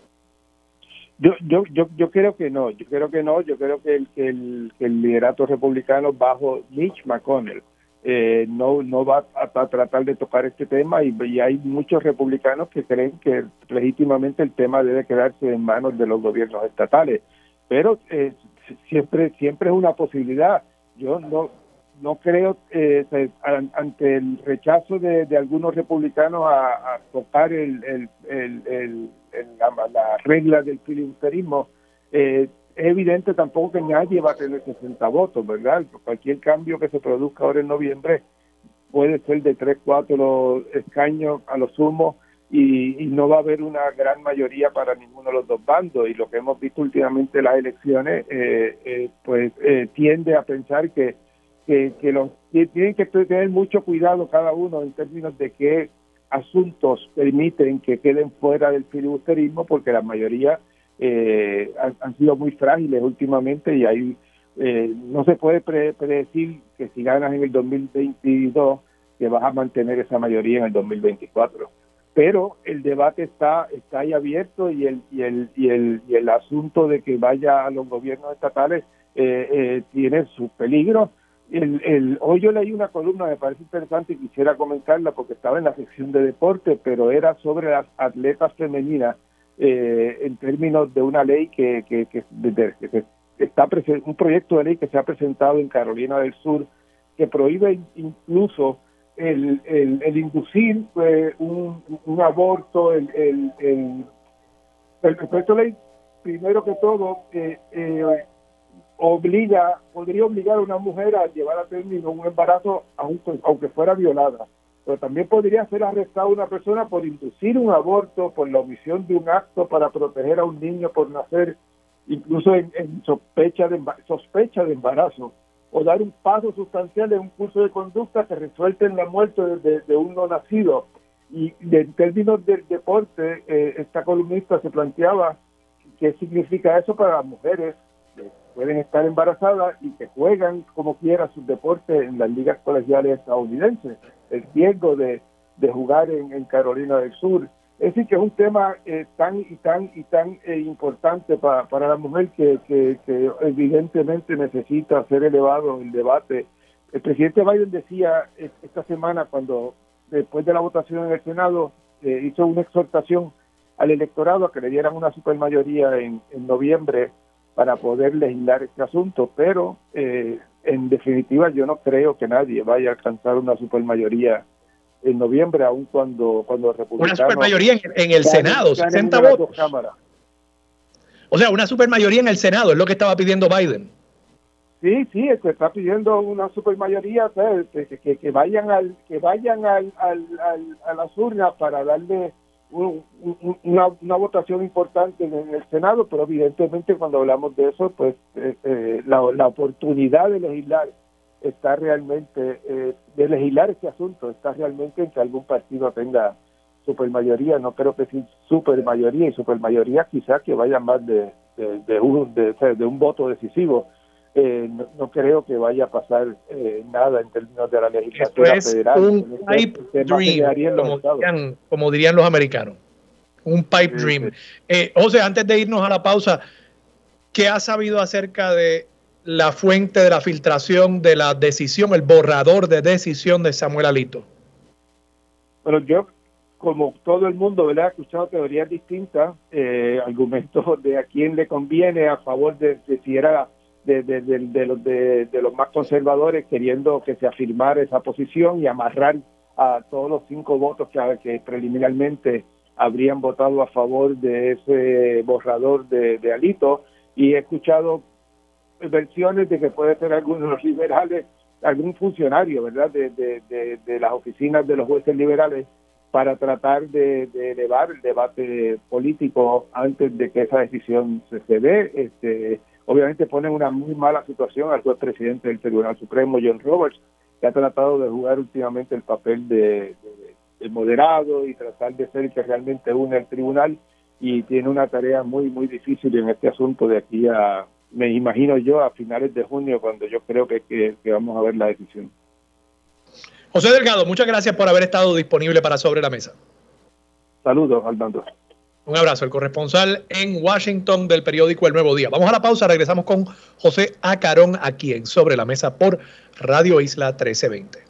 Yo, yo, yo, yo creo que no, yo creo que no, yo creo que el, que el, que el liderato republicano bajo Mitch McConnell eh, no, no va a, a tratar de tocar este tema y, y hay muchos republicanos que creen que legítimamente el tema debe quedarse en manos de los gobiernos estatales, pero eh, siempre, siempre es una posibilidad. Yo no, no creo, eh, ante el rechazo de, de algunos republicanos a, a tocar el, el, el, el La, la regla del filibusterismo, eh, es evidente tampoco que nadie va a tener sesenta votos, ¿verdad? Cualquier cambio que se produzca ahora en noviembre puede ser de tres, cuatro escaños a lo sumo y, y no va a haber una gran mayoría para ninguno de los dos bandos, y lo que hemos visto últimamente en las elecciones eh, eh, pues eh, tiende a pensar que, que, que los que tienen que tener mucho cuidado cada uno en términos de qué asuntos permiten que queden fuera del filibusterismo, porque la mayoría eh, han, han sido muy frágiles últimamente y ahí eh, no se puede pre predecir que si ganas en el dos mil veintidós que vas a mantener esa mayoría en el dos mil veinticuatro. Pero el debate está está ahí abierto y el y el y el y el asunto de que vaya a los gobiernos estatales eh, eh, tiene sus peligros. El, el, hoy yo leí una columna, me parece interesante y quisiera comentarla porque estaba en la sección de deporte, pero era sobre las atletas femeninas eh, en términos de una ley que, que, que, de, que, que está un proyecto de ley que se ha presentado en Carolina del Sur que prohíbe incluso el, el, el inducir eh, un, un aborto, el, el, el, el proyecto de ley primero que todo, eh, eh, obliga, podría obligar a una mujer a llevar a término un embarazo aunque, aunque fuera violada. Pero también podría ser arrestada una persona por inducir un aborto, por la omisión de un acto para proteger a un niño por nacer, incluso en, en sospecha, de, sospecha de embarazo, o dar un paso sustancial en un curso de conducta que resuelta en la muerte de, de, de un no nacido. Y de, en términos del deporte, eh, esta columnista se planteaba qué significa eso para las mujeres que pueden estar embarazadas y que juegan como quiera sus deportes en las ligas colegiales estadounidenses, el riesgo de, de jugar en, en Carolina del Sur. Es decir, que es un tema eh, tan y tan y tan eh, importante pa, para la mujer que, que, que evidentemente necesita ser elevado el debate. El presidente Biden decía esta semana, cuando después de la votación en el Senado, eh, hizo una exhortación al electorado a que le dieran una supermayoría en, en noviembre para poder legislar este asunto, pero eh, en definitiva yo no creo que nadie vaya a alcanzar una supermayoría en noviembre, aun cuando, cuando los republicanos... Una supermayoría en, en el Senado, sesenta votos. O sea, una supermayoría en el Senado, es lo que estaba pidiendo Biden. Sí, sí, se está pidiendo una supermayoría, o sea, que, que, que vayan al que vayan al, al, al, a las urnas para darle un, un, una, una votación importante en el Senado, pero evidentemente cuando hablamos de eso, pues eh, eh, la, la oportunidad de legislar está realmente, eh, de legislar este asunto, está realmente en que algún partido tenga supermayoría. No creo que sí supermayoría, y supermayoría quizás que vaya más de, de, de, un, de, de un voto decisivo. Eh, no, no creo que vaya a pasar eh, nada en términos de la legislatura es federal. Un pipe dream, como dirían, como dirían los americanos. Un pipe sí, dream. Sí. Eh, José, antes de irnos a la pausa, ¿qué has sabido acerca de la fuente de la filtración de la decisión, el borrador de decisión de Samuel Alito? Bueno, yo, como todo el mundo, ¿verdad?, he escuchado teorías distintas, eh, argumentos de a quién le conviene a favor de, de si era De, de, de, de, los, de, de los más conservadores, queriendo que se afirmara esa posición y amarrar a todos los cinco votos que, que preliminarmente habrían votado a favor de ese borrador de, de Alito. Y he escuchado versiones de que puede ser algunos de los liberales, algún funcionario, ¿verdad?, de, de, de, de las oficinas de los jueces liberales, para tratar de, de elevar el debate político antes de que esa decisión se, se dé. Este, obviamente ponen una muy mala situación al juez presidente del Tribunal Supremo, John Roberts, que ha tratado de jugar últimamente el papel de, de, de moderado y tratar de ser el que realmente une al tribunal, y tiene una tarea muy, muy difícil en este asunto de aquí a, me imagino yo, a finales de junio, cuando yo creo que, que, que vamos a ver la decisión. José Delgado, muchas gracias por haber estado disponible para Sobre la Mesa. Saludos, Armando. Un abrazo, el corresponsal en Washington del periódico El Nuevo Día. Vamos a la pausa, regresamos con José Acarón aquí en Sobre la Mesa por Radio Isla trece veinte.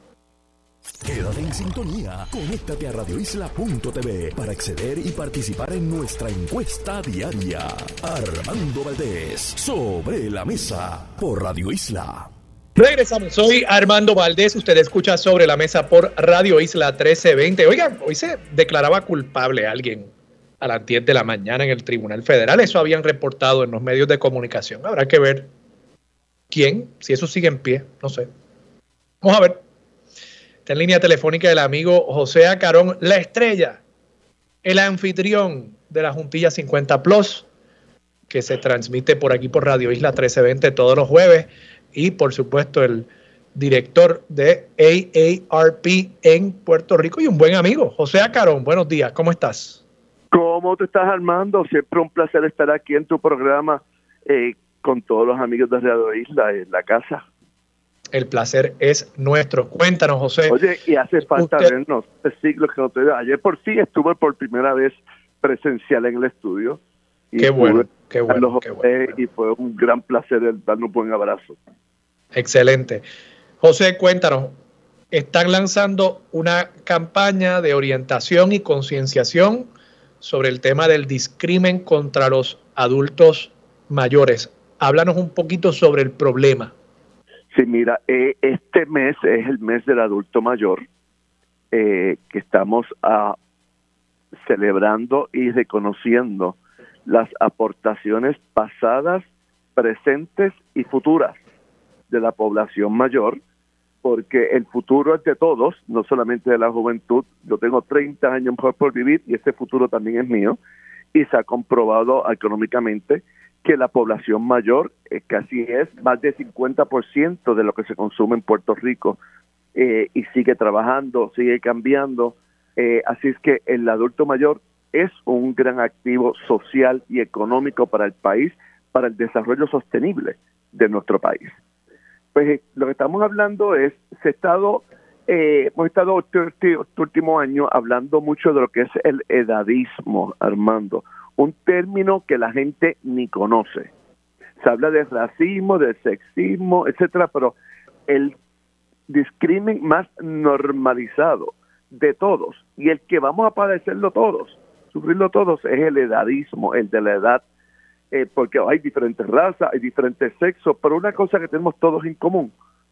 Quédate en sintonía, conéctate a radio isla punto t v para acceder y participar en nuestra encuesta diaria. Armando Valdés, Sobre la Mesa por Radio Isla. Regresamos, soy Armando Valdés, usted escucha Sobre la Mesa por Radio Isla trece veinte. Oigan, hoy se declaraba culpable a alguien a las diez de la mañana en el Tribunal Federal. Eso habían reportado en los medios de comunicación. Habrá que ver quién, si eso sigue en pie, no sé. Vamos a ver. Está en línea telefónica el amigo José Acarón, la estrella, el anfitrión de la Juntilla cincuenta Plus, que se transmite por aquí por Radio Isla trece veinte todos los jueves, y por supuesto el director de A A R P en Puerto Rico y un buen amigo. José Acarón, buenos días, ¿cómo estás? ¿Cómo te estás, Armando? Siempre un placer estar aquí en tu programa eh, con todos los amigos de Radio Isla en la casa. El placer es nuestro. Cuéntanos, José. Oye, y hace falta usted... vernos. Hace siglos que no te veo. Ayer por fin estuve por primera vez presencial en el estudio. Y qué bueno, qué bueno, qué bueno. Y fue un gran placer darnos un buen abrazo. Excelente. José, cuéntanos. Están lanzando una campaña de orientación y concienciación sobre el tema del discrimen contra los adultos mayores. Háblanos un poquito sobre el problema. Sí, mira, eh, este mes es el mes del adulto mayor, eh, que estamos uh, celebrando y reconociendo las aportaciones pasadas, presentes y futuras de la población mayor, porque el futuro es de todos, no solamente de la juventud. Yo tengo treinta años mejor por vivir y ese futuro también es mío, y se ha comprobado económicamente que la población mayor eh, casi es más del cincuenta por ciento de lo que se consume en Puerto Rico, eh, y sigue trabajando, sigue cambiando, eh, así es que el adulto mayor es un gran activo social y económico para el país, para el desarrollo sostenible de nuestro país. Pues lo que estamos hablando es, se ha estado, eh, hemos estado este, este último año hablando mucho de lo que es el edadismo, Armando, un término que la gente ni conoce. Se habla de racismo, de sexismo, etcétera, pero el discrimen más normalizado de todos, y el que vamos a padecerlo todos, sufrirlo todos, es el edadismo, el de la edad. Eh, porque hay diferentes razas, hay diferentes sexos, pero una cosa que tenemos todos en común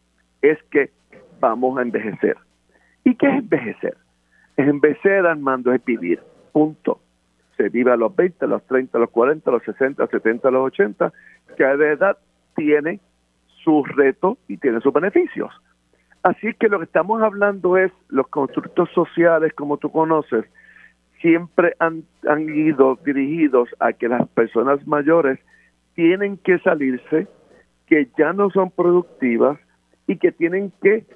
es que vamos a envejecer. ¿Y qué es envejecer? Es envejecer, Armando, es vivir, punto. Se vive a los veinte, a los treinta, a los cuarenta, a los sesenta, a los setenta, a los ochenta. Cada edad tiene sus retos y tiene sus beneficios. Así que lo que estamos hablando es los constructos sociales, como tú conoces, siempre han, han ido dirigidos a que las personas mayores tienen que salirse, que ya no son productivas y que tienen que,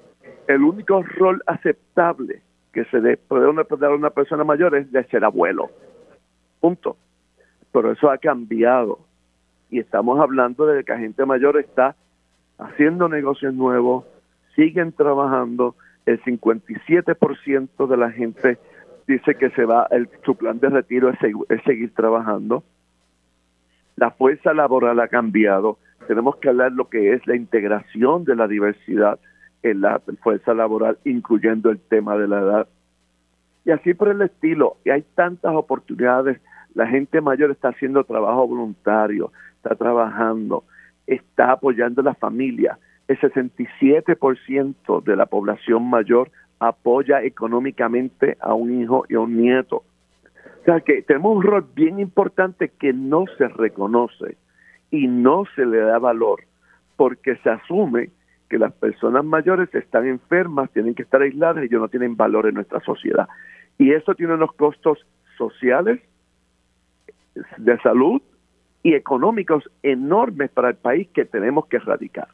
el único rol aceptable que se le puede dar a una persona mayor es de ser abuelo. Punto. Pero eso ha cambiado y estamos hablando de que la gente mayor está haciendo negocios nuevos, siguen trabajando, el cincuenta y siete por ciento de la gente dice que se va, el, su plan de retiro es, es seguir trabajando. La fuerza laboral ha cambiado. Tenemos que hablar de lo que es la integración de la diversidad en la fuerza laboral, incluyendo el tema de la edad. Y así por el estilo. Y hay tantas oportunidades. La gente mayor está haciendo trabajo voluntario, está trabajando, está apoyando a la familia. El sesenta y siete por ciento de la población mayor apoya económicamente a un hijo y a un nieto. O sea que tenemos un rol bien importante que no se reconoce y no se le da valor porque se asume que las personas mayores están enfermas, tienen que estar aisladas y ellos no tienen valor en nuestra sociedad. Y eso tiene unos costos sociales, de salud y económicos enormes para el país que tenemos que erradicar.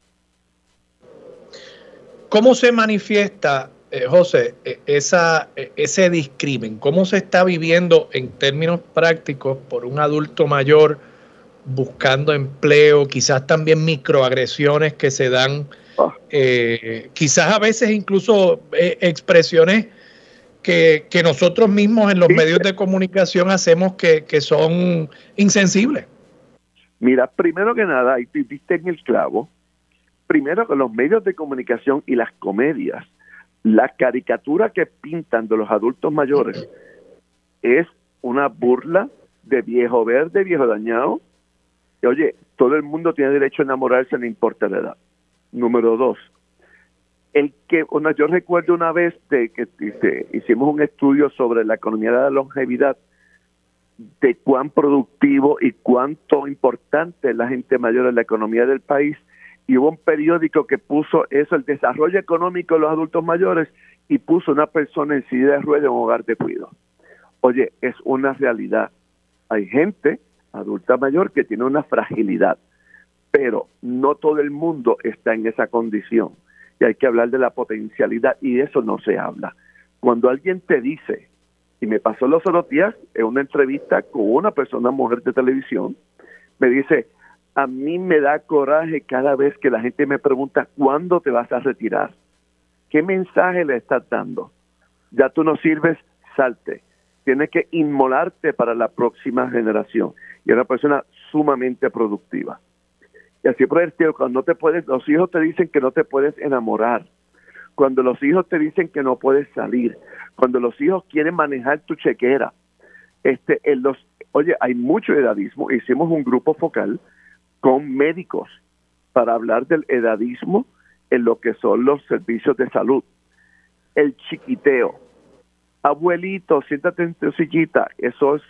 ¿Cómo se manifiesta, eh, José, esa, ese discrimen? ¿Cómo se está viviendo en términos prácticos por un adulto mayor buscando empleo? Quizás también microagresiones que se dan, eh, quizás a veces incluso eh, expresiones que, que nosotros mismos en los sí. medios de comunicación hacemos que, que son insensibles. Mira, primero que nada, ahí te diste en el clavo. Primero, que los medios de comunicación y las comedias, la caricatura que pintan de los adultos mayores es una burla de viejo verde, viejo dañado. Y, oye, todo el mundo tiene derecho a enamorarse, no importa la edad. Número dos, el que una, yo recuerdo una vez de que dice, hicimos un estudio sobre la economía de la longevidad, de cuán productivo y cuánto importante es la gente mayor en la economía del país. Y hubo un periódico que puso eso, el desarrollo económico de los adultos mayores, y puso una persona en silla de ruedas en un hogar de cuidado. Oye, es una realidad. Hay gente adulta mayor que tiene una fragilidad, pero no todo el mundo está en esa condición. Y hay que hablar de la potencialidad, y de eso no se habla. Cuando alguien te dice, y me pasó los otros días en una entrevista con una persona, mujer de televisión, me dice, a mí me da coraje cada vez que la gente me pregunta, ¿cuándo te vas a retirar? ¿Qué mensaje le estás dando? Ya tú no sirves, salte. Tienes que inmolarte para la próxima generación. Y es una persona sumamente productiva. Y así por el estilo, cuando no te puedes, los hijos te dicen que no te puedes enamorar. Cuando los hijos te dicen que no puedes salir. Cuando los hijos quieren manejar tu chequera. Este, en los, oye, hay mucho edadismo. Hicimos un grupo focal con médicos para hablar del edadismo en lo que son los servicios de salud. El chiquiteo. Abuelito, siéntate en tu sillita. Eso es,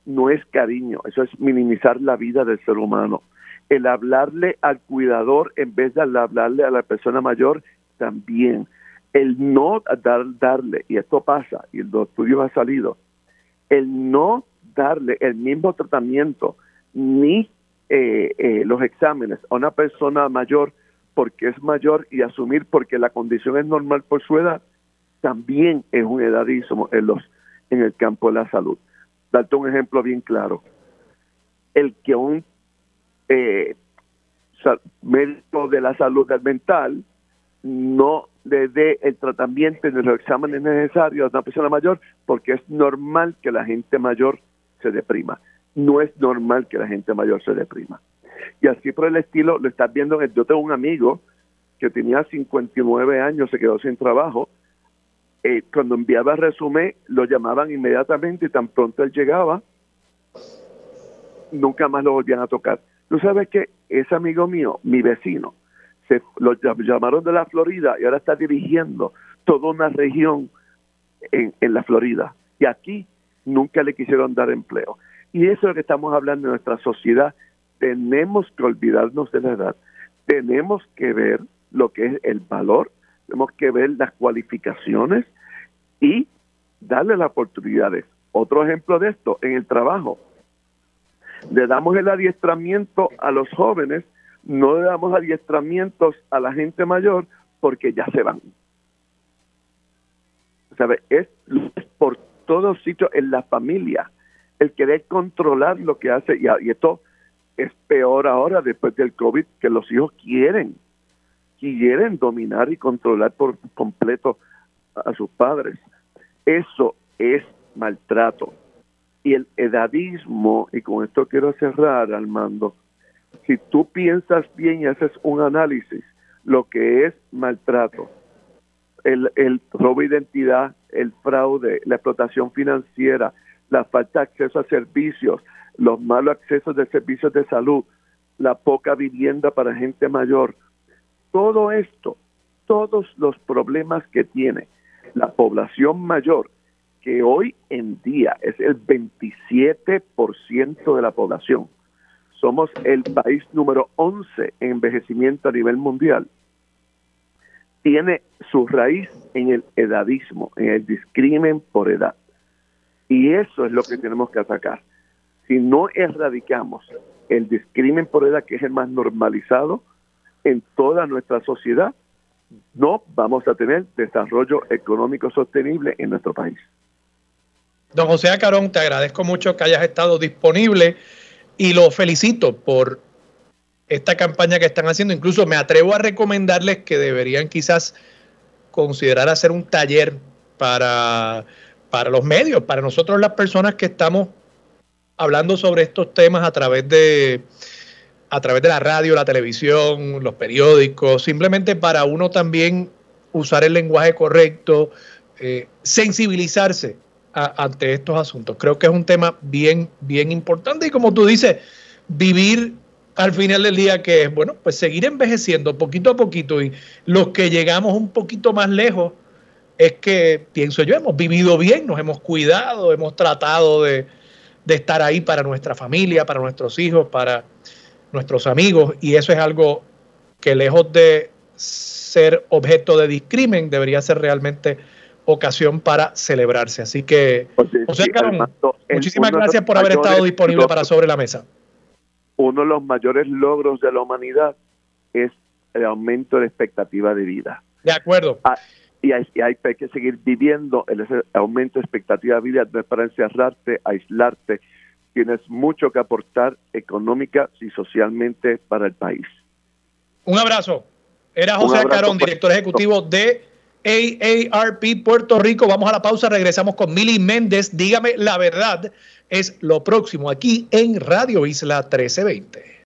no es cariño, eso es minimizar la vida del ser humano. El hablarle al cuidador en vez de hablarle a la persona mayor también. El no dar, darle, y esto pasa, y los estudios han salido, el no darle el mismo tratamiento ni eh, eh, los exámenes a una persona mayor porque es mayor y asumir porque la condición es normal por su edad, también es un edadismo en, los, en el campo de la salud. Darte un ejemplo bien claro. El que un eh, médico de la salud mental no le dé el tratamiento ni los exámenes necesarios a una persona mayor porque es normal que la gente mayor se deprima. No es normal que la gente mayor se deprima. Y así por el estilo lo estás viendo. Yo tengo un amigo que tenía cincuenta y nueve años, se quedó sin trabajo. Eh, cuando enviaba resumen, lo llamaban inmediatamente y tan pronto él llegaba, nunca más lo volvían a tocar. ¿Tú sabes qué? Ese amigo mío, mi vecino, se lo llamaron de la Florida y ahora está dirigiendo toda una región en, en la Florida. Y aquí nunca le quisieron dar empleo. Y eso es lo que estamos hablando en nuestra sociedad. Tenemos que olvidarnos de la edad. Tenemos que ver lo que es el valor. Tenemos que ver las cualificaciones y darle las oportunidades. Otro ejemplo de esto, en el trabajo. Le damos el adiestramiento a los jóvenes, no le damos adiestramientos a la gente mayor porque ya se van. ¿Sabe? Es, es por todos sitios en la familia. El querer controlar lo que hace, y, y esto es peor ahora después del COVID, que los hijos quieren, quieren dominar y controlar por completo a, a sus padres. Eso es maltrato. Y el edadismo, y con esto quiero cerrar, Armando, si tú piensas bien y haces un análisis, lo que es maltrato, el, el robo de identidad, el fraude, la explotación financiera, la falta de acceso a servicios, los malos accesos de servicios de salud, la poca vivienda para gente mayor, todo esto, todos los problemas que tiene la población mayor, que hoy en día es el veintisiete por ciento de la población. Somos el país número once en envejecimiento a nivel mundial. Tiene su raíz en el edadismo, en el discrimen por edad. Y eso es lo que tenemos que atacar. Si no erradicamos el discrimen por edad, que es el más normalizado en toda nuestra sociedad, no vamos a tener desarrollo económico sostenible en nuestro país. Don José Acarón, te agradezco mucho que hayas estado disponible y lo felicito por esta campaña que están haciendo. Incluso me atrevo a recomendarles que deberían quizás considerar hacer un taller para, para los medios, para nosotros las personas que estamos hablando sobre estos temas a través de a través de la radio, la televisión, los periódicos, simplemente para uno también usar el lenguaje correcto, eh, sensibilizarse a, ante estos asuntos. Creo que es un tema bien, bien importante y como tú dices, vivir al final del día que es, bueno, pues seguir envejeciendo poquito a poquito y los que llegamos un poquito más lejos es que, pienso yo, hemos vivido bien, nos hemos cuidado, hemos tratado de, de estar ahí para nuestra familia, para nuestros hijos, para nuestros amigos, y eso es algo que lejos de ser objeto de discrimen debería ser realmente ocasión para celebrarse. Así que, José Acarón, muchísimas gracias por haber estado disponible para Sobre la Mesa. Uno de los mayores logros de la humanidad es el aumento de la expectativa de vida. De acuerdo. Ah, y, hay, y hay que seguir viviendo el, ese aumento de expectativa de vida, no es para encerrarte, aislarte. Tienes mucho que aportar económica y socialmente para el país. Un abrazo. Era José Acarón, director ejecutivo de A A R P Puerto Rico. Vamos a la pausa, regresamos con Mili Méndez. Dígame la verdad, es lo próximo aquí en Radio Isla trece veinte.